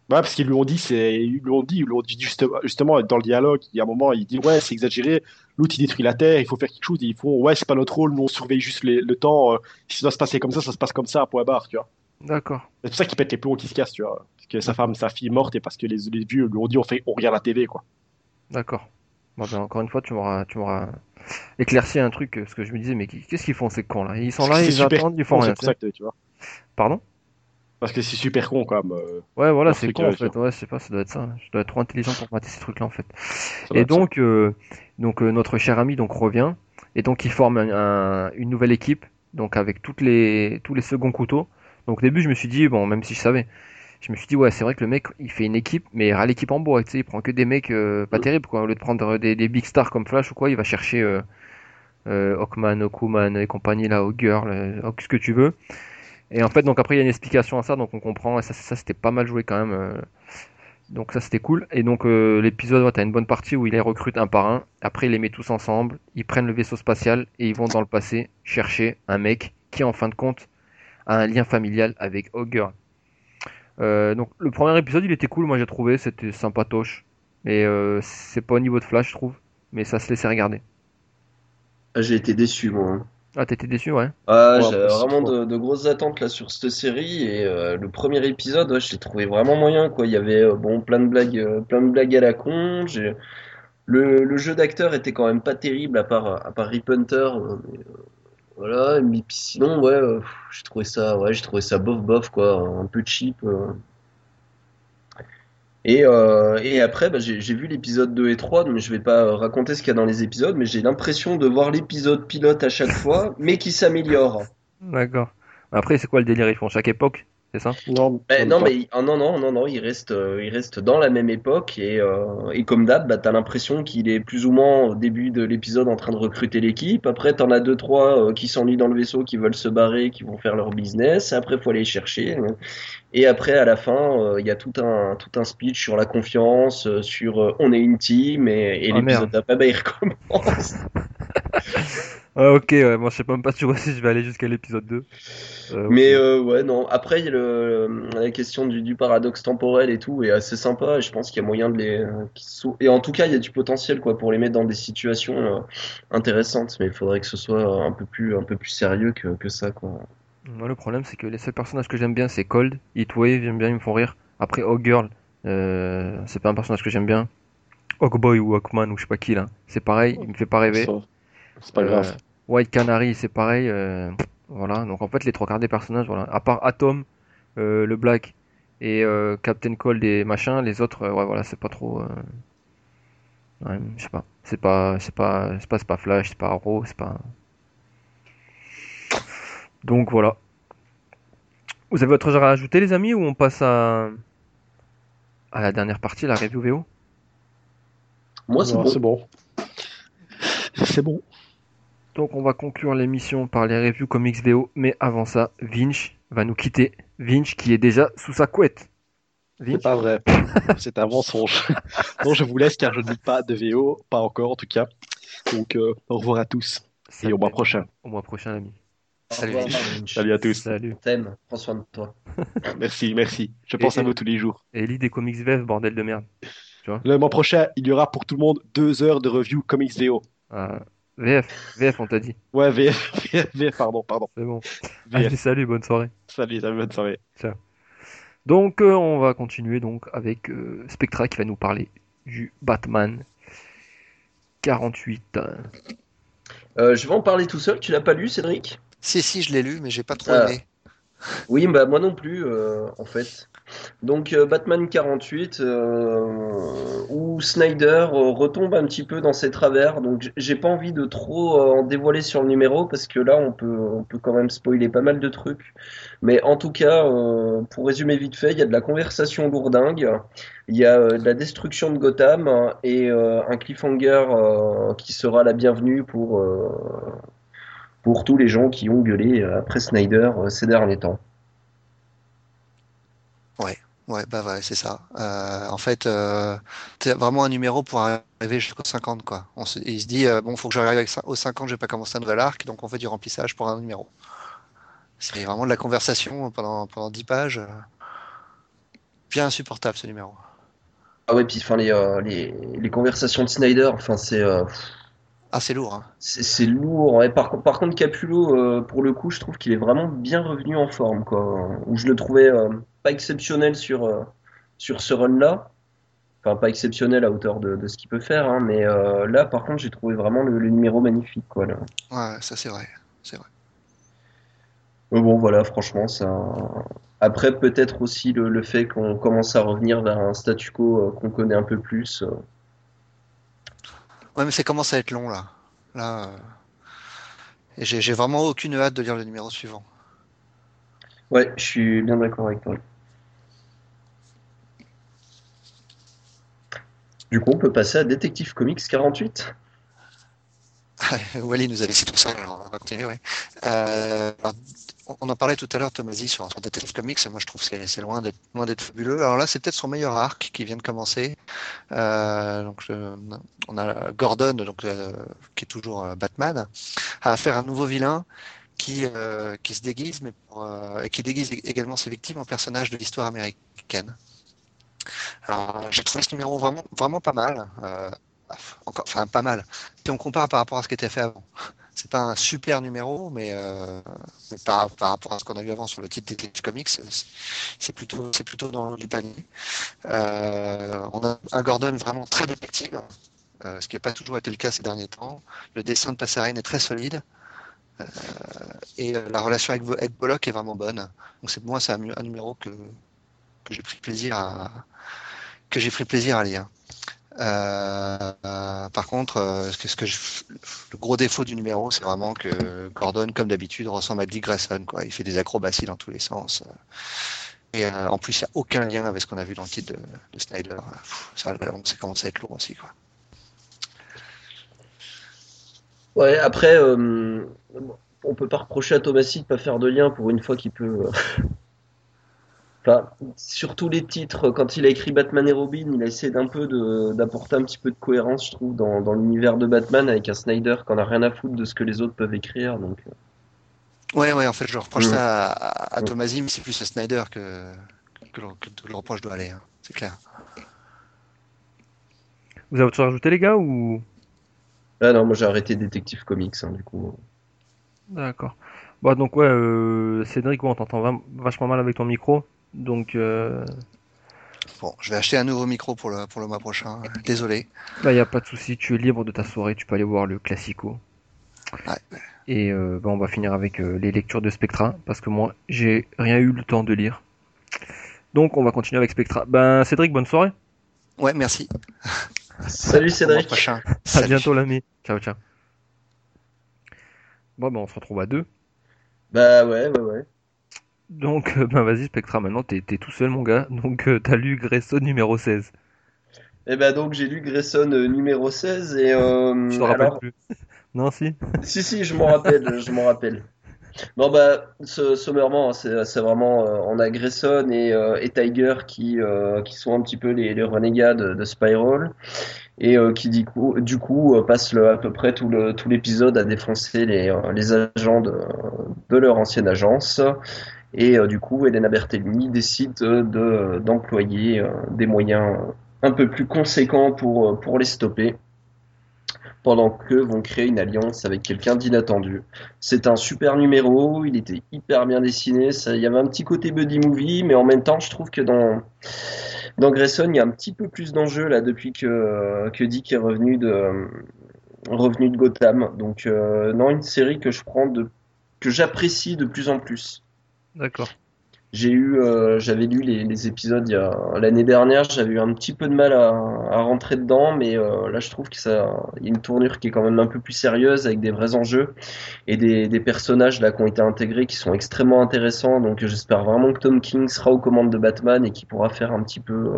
Ouais, parce qu'ils lui ont dit, ils lui ont dit justement dans le dialogue, il y a un moment, il dit ouais, c'est exagéré, l'autre il détruit la Terre, il faut faire quelque chose, et ils font ouais, c'est pas notre rôle, nous on surveille juste le temps, si ça doit se passer comme ça se passe comme ça, point barre, tu vois. D'accord, C'est pour ça qu'il pète les plombs, qui se casse, tu vois. Parce que sa femme, sa fille est morte, et parce que les vieux lui ont dit on regarde la TV, quoi. d'accord. Bon, ben, encore une fois, tu m'auras éclairci un truc, parce que je me disais, mais qu'est-ce qu'ils font ces cons là? Ils sont Parce que là, c'est ils super attendent, ils font con, c'est rien, pour tu sais. ça que tu vois. Pardon? Parce que c'est super con, quand même, Ouais, voilà, leur c'est truc, con en tu vois. fait. Ouais, je sais pas, ça doit être ça. Je dois être trop intelligent pour mater ces trucs-là en fait. Ça doit Et être ça. donc notre cher ami donc revient et donc il forme une nouvelle équipe donc avec tous les seconds couteaux. Donc au début je me suis dit bon même si je savais, je me suis dit ouais c'est vrai que le mec il fait une équipe mais il a l'équipe en bois tu sais il prend que des mecs pas terribles quoi au lieu de prendre des big stars comme Flash ou quoi il va chercher Hawkman, Okuman et compagnie là, Hawkgirl, Hawk, ce que tu veux. Et en fait donc après il y a une explication à ça donc on comprend et ça c'était pas mal joué quand même. Donc ça c'était cool. Et donc l'épisode, ouais, t'as une bonne partie où il les recrute un par un. Après il les met tous ensemble. Ils prennent le vaisseau spatial et ils vont dans le passé chercher un mec qui en fin de compte a un lien familial avec Ogre. Donc le premier épisode il était cool, moi j'ai trouvé, c'était sympatoche. Mais c'est pas au niveau de Flash je trouve. Mais ça se laissait regarder. Ah, j'ai été déçu, moi, hein. Ah t'étais déçu ouais? Ah, Ouais, j'avais après, c'est vraiment trop. de grosses attentes là sur cette série et le premier épisode, ouais, je l'ai trouvé vraiment moyen quoi. Il y avait bon plein de blagues à la con. Le jeu d'acteur était quand même pas terrible à part Rip Hunter. Mais, voilà. Mais puis sinon, ouais, j'ai trouvé ça bof bof quoi, un peu cheap. Et après, bah, j'ai vu l'épisode 2 et 3, donc je vais pas raconter ce qu'il y a dans les épisodes, mais j'ai l'impression de voir l'épisode pilote à chaque fois, mais qui s'améliore. D'accord. Après c'est quoi le délire? Ils font chaque époque, c'est ça? Non, Ben, même non, pas. mais non, il reste dans la même époque et comme d'hab, bah, t'as l'impression qu'il est plus ou moins au début de l'épisode en train de recruter l'équipe. Après, t'en as deux, trois qui s'ennuient dans le vaisseau, qui veulent se barrer, qui vont faire leur business. Après, faut aller les chercher. Et après, à la fin, il y a tout un speech sur la confiance, sur on est une team et Ah l'épisode merde. d'après, bah, il recommence. Ah, ok, ouais, moi je sais même pas sûr si je vais aller jusqu'à l'épisode 2. Ok. Mais ouais, non. Après, il y a la question du paradoxe temporel et tout est assez sympa. Et je pense qu'il y a moyen de et en tout cas, il y a du potentiel quoi pour les mettre dans des situations intéressantes. Mais il faudrait que ce soit un peu plus sérieux que ça quoi. Moi, le problème, c'est que les seuls personnages que j'aime bien, c'est Cold, Heatwave, j'aime bien, ils me font rire. Après, Hawkgirl, c'est pas un personnage que j'aime bien. Hawkboy ou Hawkman ou je sais pas qui là, c'est pareil, il me fait pas rêver. Ça, c'est pas Euh, grave. White Canary, c'est pareil. Voilà, donc en fait, les trois quarts des personnages, voilà. À part Atom, le Black et Captain Cold et machin, les autres, ouais, voilà, c'est pas trop. Ouais, je sais pas. C'est pas Flash, c'est pas Arrow, c'est pas. Donc voilà. Vous avez autre chose à rajouter, les amis, ou on passe à la dernière partie, la review VO? Moi, c'est Non, bon. c'est bon. C'est bon. Donc on va conclure l'émission par les reviews comics VO, mais avant ça, Vinch va nous quitter. Vinch qui est déjà sous sa couette. C'est Vinch, pas vrai. C'est un mensonge. Non, je vous laisse car je ne lis pas de VO, pas encore en tout cas. Donc, au revoir à tous et au mois salut, prochain. au mois prochain, l'ami. Au Salut revoir, Vinci. Lynch. Salut à tous. Salut. On t'aime. Prends soin de toi. Merci, merci. Je Et, pense à et, vous tous les jours. et lis des comics VF, bordel de merde. Tu vois? Le mois prochain, il y aura pour tout le monde 2 heures de review comics VO. Euh, VF, on t'a dit. Ouais, VF, VF, pardon. C'est bon. Allez, VF. salut, bonne soirée. Salut, bonne soirée. Ciao. Donc, on va continuer donc avec Spectra qui va nous parler du Batman 48. Je vais en parler tout seul. Tu l'as pas lu, Cédric? Si, je l'ai lu, mais j'ai pas trop Ah, aimé. oui, bah moi non plus, en fait. Donc Batman 48, où Snyder retombe un petit peu dans ses travers. Donc j'ai pas envie de trop en dévoiler sur le numéro parce que là on peut quand même spoiler pas mal de trucs. Mais en tout cas, pour résumer vite fait, il y a de la conversation lourdingue, il y a de la destruction de Gotham et un cliffhanger qui sera la bienvenue pour tous les gens qui ont gueulé après Snyder ces derniers temps. Ouais, bah ouais, c'est ça. En fait, c'est vraiment un numéro pour arriver jusqu'au 50, quoi. Il se dit, bon, faut que j'arrive au 50, je vais pas commencer un nouvel arc, donc on fait du remplissage pour un numéro. C'est vraiment de la conversation pendant 10 pages. bien insupportable ce numéro. Ah ouais, puis enfin les conversations de Snyder, enfin Ah, c'est lourd, hein. c'est lourd. Ouais. Par contre, Capullo, pour le coup, je trouve qu'il est vraiment bien revenu en forme, quoi. Où je le trouvais pas exceptionnel sur ce run-là. Enfin, pas exceptionnel à hauteur de ce qu'il peut faire, hein, mais là, par contre, j'ai trouvé vraiment le numéro magnifique, quoi. Là. Ouais, ça c'est vrai. C'est vrai. Mais bon, voilà, franchement, ça. Après, peut-être aussi le fait qu'on commence à revenir vers un statu quo qu'on connaît un peu plus. Ouais, mais ça commence à être long là. Là, et j'ai vraiment aucune hâte de lire le numéro suivant. Ouais, je suis bien d'accord avec toi. Du coup, on peut passer à Detective Comics 48. Wally nous a laissé tout ça, alors on va continuer, ouais. Alors, on en parlait tout à l'heure, Tomasi, sur Detective Comics. Moi, je trouve que c'est loin d'être fabuleux. Alors là, c'est peut-être son meilleur arc qui vient de commencer. On a Gordon, qui est toujours Batman, à faire un nouveau vilain qui se déguise, et qui déguise également ses victimes en personnages de l'histoire américaine. Alors, j'ai trouvé ce numéro vraiment pas mal. Enfin, pas mal. Si on compare par rapport à ce qui était fait avant. C'est pas un super numéro, mais par rapport à ce qu'on a vu avant sur le titre Detective Comics, c'est plutôt dans le panier. On a un Gordon vraiment très détective, ce qui n'a pas toujours été le cas ces derniers temps. Le dessin de Passarine est très solide. Et la relation avec Bullock est vraiment bonne. Donc c'est un numéro que j'ai pris plaisir à lire. Par contre, le gros défaut du numéro, c'est vraiment que Gordon, comme d'habitude, ressemble à Dick Grayson, quoi. Il fait des acrobaties dans tous les sens. Et en plus, il n'y a aucun lien avec ce qu'on a vu dans le titre de Snyder. Ça commence à être lourd aussi, quoi. Ouais, après, on peut pas reprocher à Tomasi de pas faire de lien pour une fois qu'il peut. Enfin, sur tous les titres, quand il a écrit Batman et Robin, il a essayé d'apporter un petit peu de cohérence, je trouve, dans l'univers de Batman avec un Snyder qui en a rien à foutre de ce que les autres peuvent écrire. Donc, Ouais, en fait, je reproche Mm. ça à Tomasi, mais c'est plus à Snyder que le reproche doit aller, hein. C'est clair. Vous avez autre chose à rajouter, les gars, ou... Ah non, moi j'ai arrêté Detective Comics, hein, du coup. D'accord. Bah donc ouais, Cédric, ouais, on t'entend vachement mal avec ton micro. Donc, Bon, je vais acheter un nouveau micro pour le mois prochain. Désolé. bah y a pas de souci, tu es libre de ta soirée, tu peux aller voir le Classico. Ouais. Et bah, on va finir avec les lectures de Spectra, parce que moi, j'ai rien eu le temps de lire. Donc on va continuer avec Spectra. Ben Cédric, bonne soirée. Ouais, merci. Salut Au mois Cédric. prochain. À Salut. bientôt l'ami. Ciao ciao. Bon ben on se retrouve à deux. Bah ouais. Donc ben vas-y Spectra, maintenant t'es tout seul mon gars. Donc t'as lu Grayson numéro 16. Et bah donc j'ai lu Grayson numéro 16 et Tu te rappelles alors plus? Non si. si je m'en rappelle. Bon bah sommairement c'est vraiment on a Grayson et Tiger qui sont un petit peu les renégats de Spiral et qui du coup passent à peu près tout l'épisode à défoncer les agents de leur ancienne agence et du coup Elena Bertellini décide d'employer des moyens un peu plus conséquents pour les stopper pendant qu'eux vont créer une alliance avec quelqu'un d'inattendu. C'est un super numéro, il était hyper bien dessiné, il y avait un petit côté buddy movie, mais en même temps, je trouve que dans Grayson, il y a un petit peu plus d'enjeux là depuis que Dick est revenu de Gotham. Donc non, une série que j'apprécie de plus en plus. D'accord. J'avais lu les épisodes l'année dernière, j'avais eu un petit peu de mal à rentrer dedans, mais là je trouve il y a une tournure qui est quand même un peu plus sérieuse avec des vrais enjeux et des personnages là qui ont été intégrés qui sont extrêmement intéressants. Donc j'espère vraiment que Tom King sera aux commandes de Batman et qu'il pourra faire un petit peu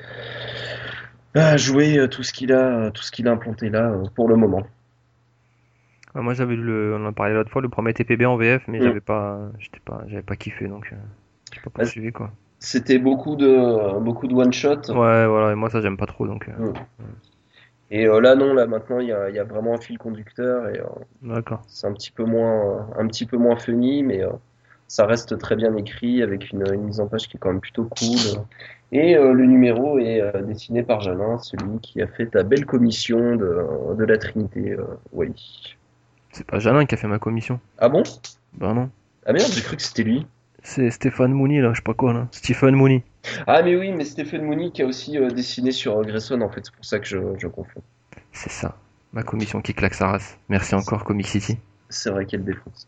jouer tout ce qu'il a implanté là pour le moment. Ouais, moi j'avais lu on en parlait l'autre fois, le premier TPB en VF, mais Mm. j'avais pas kiffé donc j'ai pas Bah, poursuivi quoi. c'était beaucoup de one shot. Ouais voilà, et moi ça j'aime pas trop donc. Et là non, là maintenant il y a vraiment un fil conducteur et D'accord. c'est un petit peu moins funny, mais ça reste très bien écrit avec une mise en page qui est quand même plutôt cool. Et le numéro est dessiné par Janin, celui qui a fait ta belle commission de la Trinité. Wally. C'est pas Jalin qui a fait ma commission. Ah bon? Ben non. Ah merde, j'ai cru que c'était lui. C'est Stéphane Mooney, là, je sais pas quoi, là. Stephen Mooney. Ah mais oui, mais Stephen Mooney qui a aussi dessiné sur Grayson, en fait, c'est pour ça que je confonds. C'est ça. Ma commission qui claque sa race. Merci encore, Comic City. C'est vrai qu'elle défonce.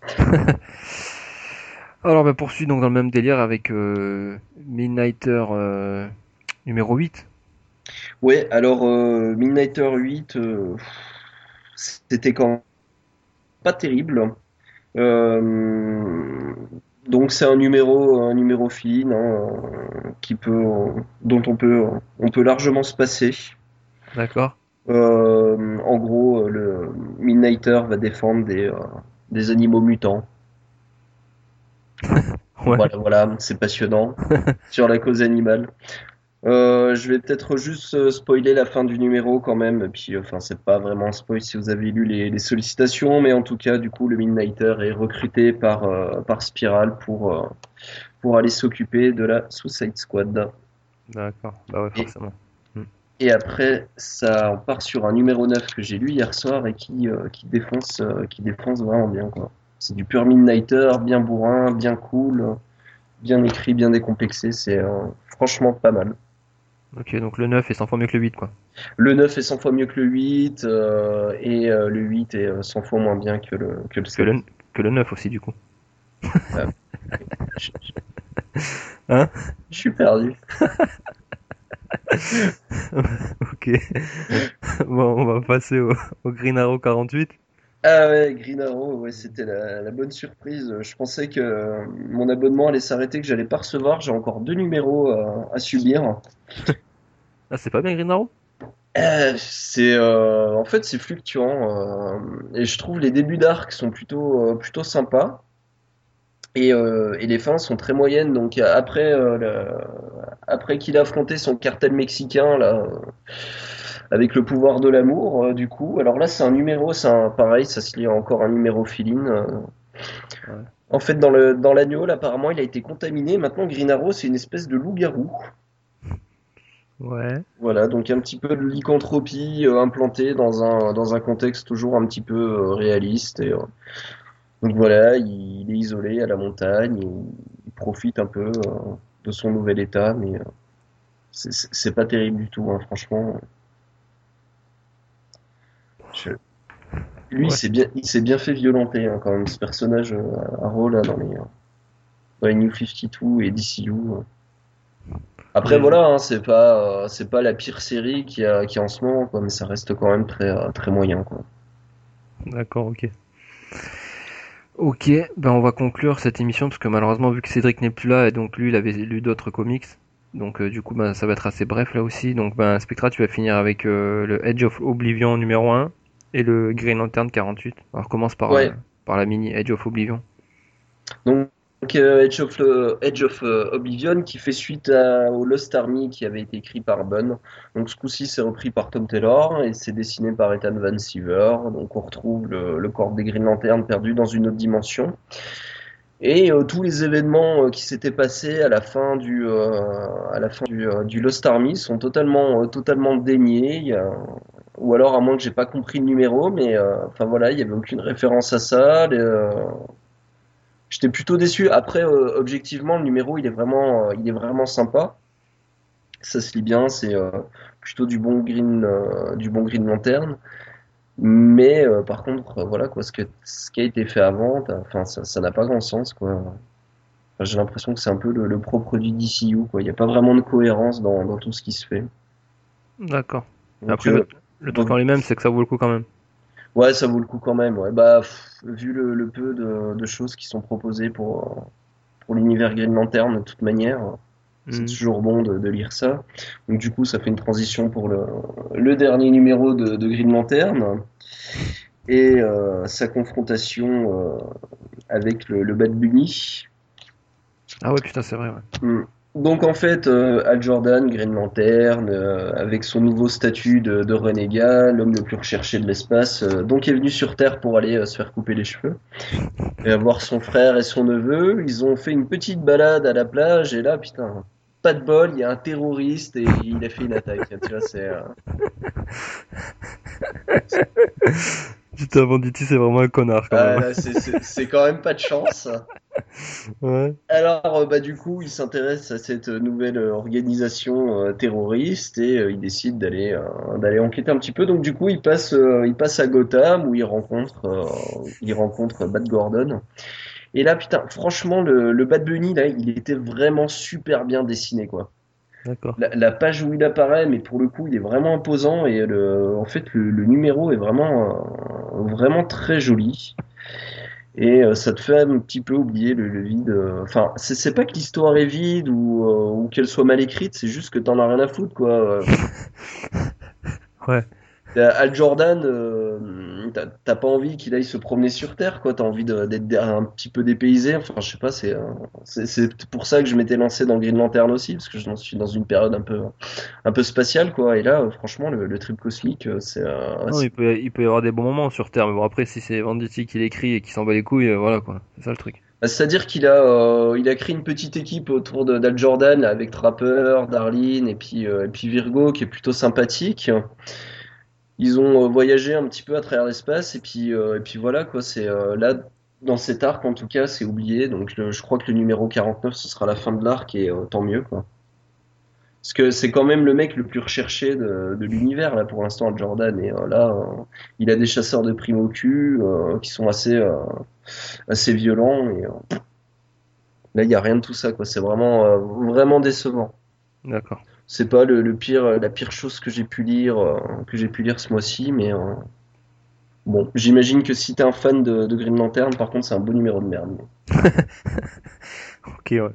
Alors, bah, poursuit donc dans le même délire avec Midnighter numéro 8. Ouais, alors Midnighter 8, c'était quand même pas terrible. Euh, donc c'est un numéro fine hein, qui peut, dont on peut largement se passer. D'accord. En gros, le Midnighter va défendre des animaux mutants. Ouais. Voilà, c'est passionnant sur la cause animale. Je vais peut-être juste spoiler la fin du numéro quand même, et puis enfin c'est pas vraiment un spoil si vous avez lu les sollicitations, mais en tout cas du coup le Midnighter est recruté par Spiral pour aller s'occuper de la Suicide Squad. D'accord. Bah ouais, Et, forcément. et après ça on part sur un numéro 9 que j'ai lu hier soir et qui défonce vraiment bien quoi. C'est du pur Midnighter, bien bourrin, bien cool, bien écrit, bien décomplexé, c'est franchement pas mal. Ok, donc le 9 est 100 fois mieux que le 8, quoi. Le 9 est 100 fois mieux que le 8, et le 8 est 100 fois moins bien que le Que 7. le 9 aussi, du coup. Ah, je, Hein? je suis perdu. Ok. Bon, on va passer au Green Arrow 48. Ah ouais, Green Arrow, ouais, c'était la bonne surprise. Je pensais que mon abonnement allait s'arrêter, que j'allais pas recevoir. J'ai encore 2 numéros à subir. Ah, c'est pas bien Green Arrow? En fait, c'est fluctuant, et je trouve les débuts d'arc sont plutôt sympas. Et les fins sont très moyennes. Donc après qu'il a affronté son cartel mexicain là, avec le pouvoir de l'amour, du coup. Alors là, c'est un numéro, pareil, ça se lit encore un numéro fill-in. Ouais. En fait, dans l'agneau, là, apparemment, il a été contaminé. Maintenant, Green Arrow, c'est une espèce de loup-garou. Ouais. Voilà, donc un petit peu de lycanthropie implantée dans un contexte toujours un petit peu réaliste. Donc voilà, il est isolé à la montagne, il profite un peu de son nouvel état, mais c'est pas terrible du tout, hein, franchement. Je- Lui, Ouais. il s'est bien fait violenter hein, quand même, ce personnage à rôle là, dans les New 52 et DCU. Après J'ai- voilà, hein, c'est pas la pire série qu'il y a en ce moment, quoi, mais ça reste quand même très moyen, quoi. D'accord, ok. Ok, ben on va conclure cette émission parce que malheureusement vu que Cédric n'est plus là et donc lui il avait lu d'autres comics, donc du coup ben ça va être assez bref là aussi. Donc ben Spectra tu vas finir avec le Edge of Oblivion numéro 1 et le Green Lantern 48. Alors commence Ouais, par la mini Edge of Oblivion. donc Edge of Oblivion qui fait suite au Lost Army qui avait été écrit par Bunn. Donc ce coup-ci c'est repris par Tom Taylor et c'est dessiné par Ethan Van Sciver. Donc on retrouve le corps des Green Lantern perdu dans une autre dimension. Et tous les événements qui s'étaient passés à la fin du Lost Army sont totalement déniés. Ou alors à moins que j'ai pas compris le numéro, mais enfin voilà, il y avait aucune référence à ça. J'étais plutôt déçu. Après, objectivement, le numéro, il est vraiment sympa. Ça se lit bien, c'est plutôt du bon Green Lantern. Mais par contre, voilà quoi, ce qui a été fait avant, enfin, ça n'a pas grand sens quoi. Enfin, j'ai l'impression que c'est un peu le propre du DCU quoi. Il n'y a pas vraiment de cohérence dans tout ce qui se fait. D'accord. Donc, Après le truc donc en lui-même c'est que ça vaut le coup quand même. ouais, ça vaut le coup quand même. Ouais, bah vu le peu de choses qui sont proposées pour l'univers Green Lantern de toute manière. C'est Hmm. toujours bon de lire ça. Donc du coup, ça fait une transition pour le dernier numéro de Green Lantern et sa confrontation avec le Bad Bunny. Ah ouais putain c'est vrai ouais. Hmm. Donc en fait, Hal Jordan, Green Lantern, avec son nouveau statut de renégat, l'homme le plus recherché de l'espace, donc est venu sur Terre pour aller se faire couper les cheveux et voir son frère et son neveu. Ils ont fait une petite balade à la plage et là, putain, pas de bol, il y a un terroriste et il a fait une attaque. Tu vois, Putain, Venditti, c'est vraiment un connard quand même. là, c'est quand même pas de chance. Ouais. Alors, bah, du coup, il s'intéresse à cette nouvelle organisation terroriste et il décide d'aller enquêter un petit peu. Donc, du coup, il passe à Gotham où il rencontre Bat Gordon. Et là, putain, franchement, le Bat Bunny, là, il était vraiment super bien dessiné, quoi. D'accord. La page où il apparaît, mais pour le coup, il est vraiment imposant et en fait, le numéro est vraiment très joli. Et ça te fait un petit peu oublier le vide. Enfin, c'est pas que l'histoire est vide ou qu'elle soit mal écrite, c'est juste que t'en as rien à foutre, quoi. Ouais. Al Jordan, t'as pas envie qu'il aille se promener sur Terre, quoi. T'as envie d'être un petit peu dépaysé. Enfin, je sais pas, c'est pour ça que je m'étais lancé dans Green Lantern aussi, parce que je suis dans une période un peu spatiale, quoi. Et là, franchement, le trip cosmique, Non, il peut y avoir des bons moments sur Terre, mais bon, après, si c'est Venditti qui l'écrit et qui s'en bat les couilles, voilà quoi. C'est ça le truc. bah, c'est-à-dire il a créé une petite équipe autour d'Al Jordan, là, avec Trapper, Darlene et puis Virgo, qui est plutôt sympathique. Ils ont voyagé un petit peu à travers l'espace et puis voilà quoi. C'est là dans cet arc en tout cas, c'est oublié. Donc je crois que le numéro 49 ce sera la fin de l'arc et tant mieux quoi. Parce que c'est quand même le mec le plus recherché de l'univers là pour l'instant, Al Jordan. Et là, il a des chasseurs de primes au cul qui sont assez violents. Et là, il y a rien de tout ça quoi. C'est vraiment décevant. D'accord. C'est pas la pire chose que j'ai pu lire ce mois-ci, mais bon, j'imagine que si t'es un fan de Green Lantern, par contre, c'est un beau numéro de merde. Ok, ouais.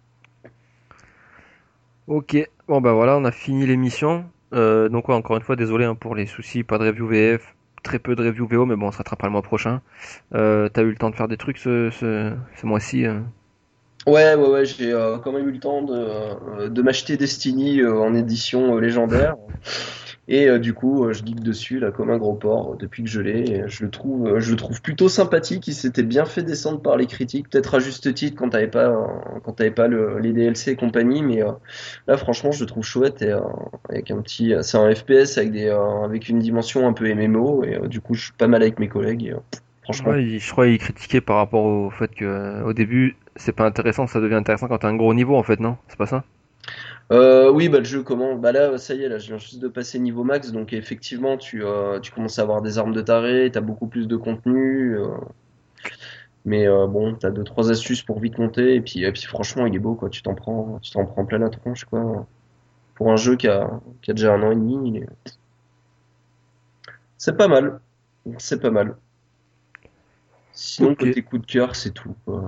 Ok. Bon, bah voilà, on a fini l'émission. Donc, ouais, encore une fois, désolé hein, pour les soucis, pas de review VF, très peu de review VO, mais bon, on se rattrapera le mois prochain. T'as eu le temps de faire des trucs ce mois-ci Ouais, j'ai quand même eu le temps de m'acheter Destiny en édition légendaire. Et du coup, je geek dessus là comme un gros porc depuis que je l'ai. Et je le trouve plutôt sympathique. Il s'était bien fait descendre par les critiques, peut-être à juste titre quand t'avais pas les DLC et compagnie. Mais là, franchement, je le trouve chouette et avec c'est un FPS avec une dimension un peu MMO. Et du coup, je suis pas mal avec mes collègues. Et, franchement. Ouais, je crois qu'il critiquait par rapport au fait que au début, c'est pas intéressant, ça devient intéressant quand t'as un gros niveau en fait, non? C'est pas ça? Oui, bah le jeu comment? Bah là, ça y est, là, je viens juste de passer niveau max, donc effectivement, tu commences à avoir des armes de taré, t'as beaucoup plus de contenu, mais bon, t'as deux trois astuces pour vite monter, et puis franchement, il est beau, quoi. Tu t'en prends plein la tronche, quoi. Pour un jeu qui a déjà un an et demi, c'est pas mal, c'est pas mal. Sinon, Ok. côté coup de cœur, c'est tout, quoi.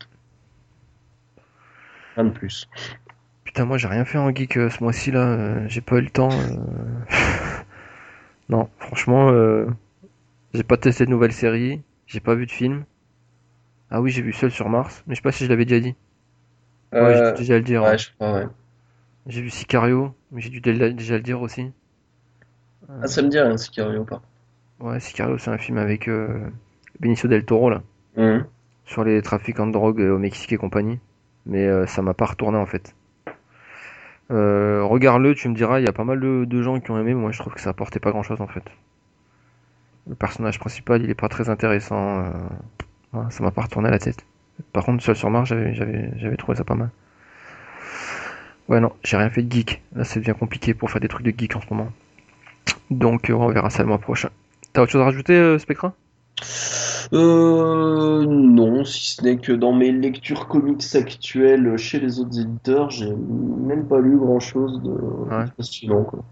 Rien de plus. Putain, moi j'ai rien fait en geek ce mois-ci là, j'ai pas eu le temps. Non, franchement, j'ai pas testé de nouvelles séries, j'ai pas vu de film. Ah oui, j'ai vu Seul sur Mars, mais je sais pas si je l'avais déjà dit. Ouais, j'ai dû Euh, déjà le dire, ouais, hein. je crois, ouais. J'ai vu Sicario, mais j'ai dû déjà le dire aussi. Ah, ça me dit rien, Sicario, pas. Ouais, Sicario, c'est un film avec Benicio del Toro là, Mhm. sur les trafiquants de drogue au Mexique et compagnie. Mais ça m'a pas retourné en fait. Regarde-le, tu me diras, il y a pas mal de gens qui ont aimé, moi je trouve que ça apportait pas grand-chose en fait. Le personnage principal, il est pas très intéressant, ouais, ça m'a pas retourné la tête. Par contre, Seul sur Mars, j'avais trouvé ça pas mal. Ouais, non, j'ai rien fait de geek. Là, c'est bien compliqué pour faire des trucs de geek en ce moment. Donc, on verra ça le mois prochain. T'as autre chose à rajouter, Spectra? Non, si ce n'est que dans mes lectures comics actuelles chez les autres éditeurs, j'ai même pas lu grand-chose de Ouais, fascinant, quoi.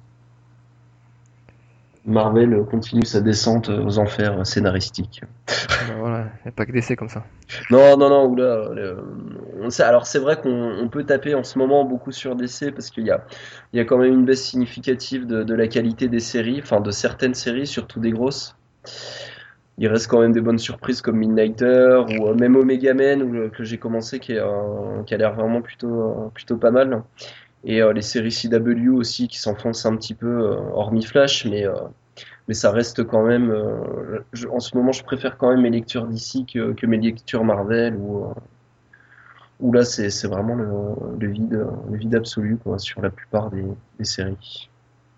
Marvel continue sa descente aux enfers scénaristiques. bah voilà, y a pas que d'essais comme ça. Non, oula. Alors c'est vrai qu'on peut taper en ce moment beaucoup sur DC parce il y a quand même une baisse significative de la qualité des séries, enfin de certaines séries, surtout des grosses. il reste quand même des bonnes surprises comme Midnighter ou même Omega Man que j'ai commencé qui a l'air vraiment plutôt pas mal. Et les séries CW aussi qui s'enfoncent un petit peu, hormis Flash, mais ça reste quand même. En ce moment, je préfère quand même mes lectures d'ici que mes lectures Marvel où là c'est vraiment le vide absolu quoi, sur la plupart des séries.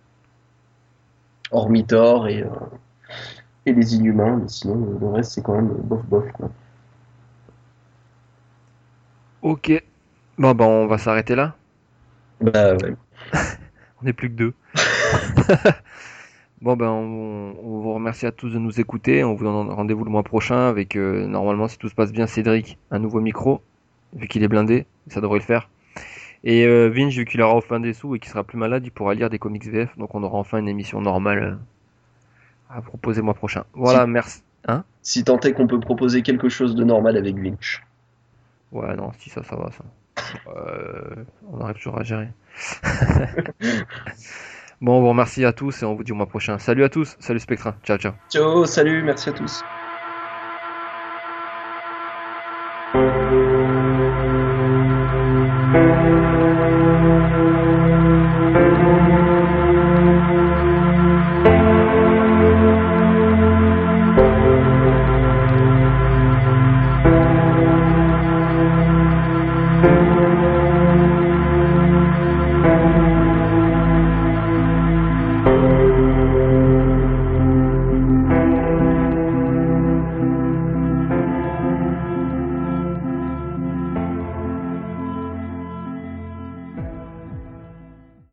Hormis Thor et les Inhumains, mais sinon le reste c'est quand même bof bof quoi. Ok. Bon, bah, on va s'arrêter là. Bah ouais. On n'est plus que deux. Bon, ben, on vous remercie à tous de nous écouter. On vous donne rendez-vous le mois prochain avec, normalement, si tout se passe bien, Cédric, un nouveau micro, vu qu'il est blindé. Ça devrait le faire. Et Vinge, vu qu'il aura enfin des sous et qu'il sera plus malade, il pourra lire des comics VF. Donc, on aura enfin une émission normale à proposer le mois prochain. Voilà, merci. Hein? Si tant est qu'on peut proposer quelque chose de normal avec Vinch. Ouais, non, si ça va, ça. On arrive toujours à gérer. Bon, on vous remercie à tous et on vous dit au mois prochain. Salut à tous, salut Spectra, ciao ciao. Ciao, salut, merci à tous.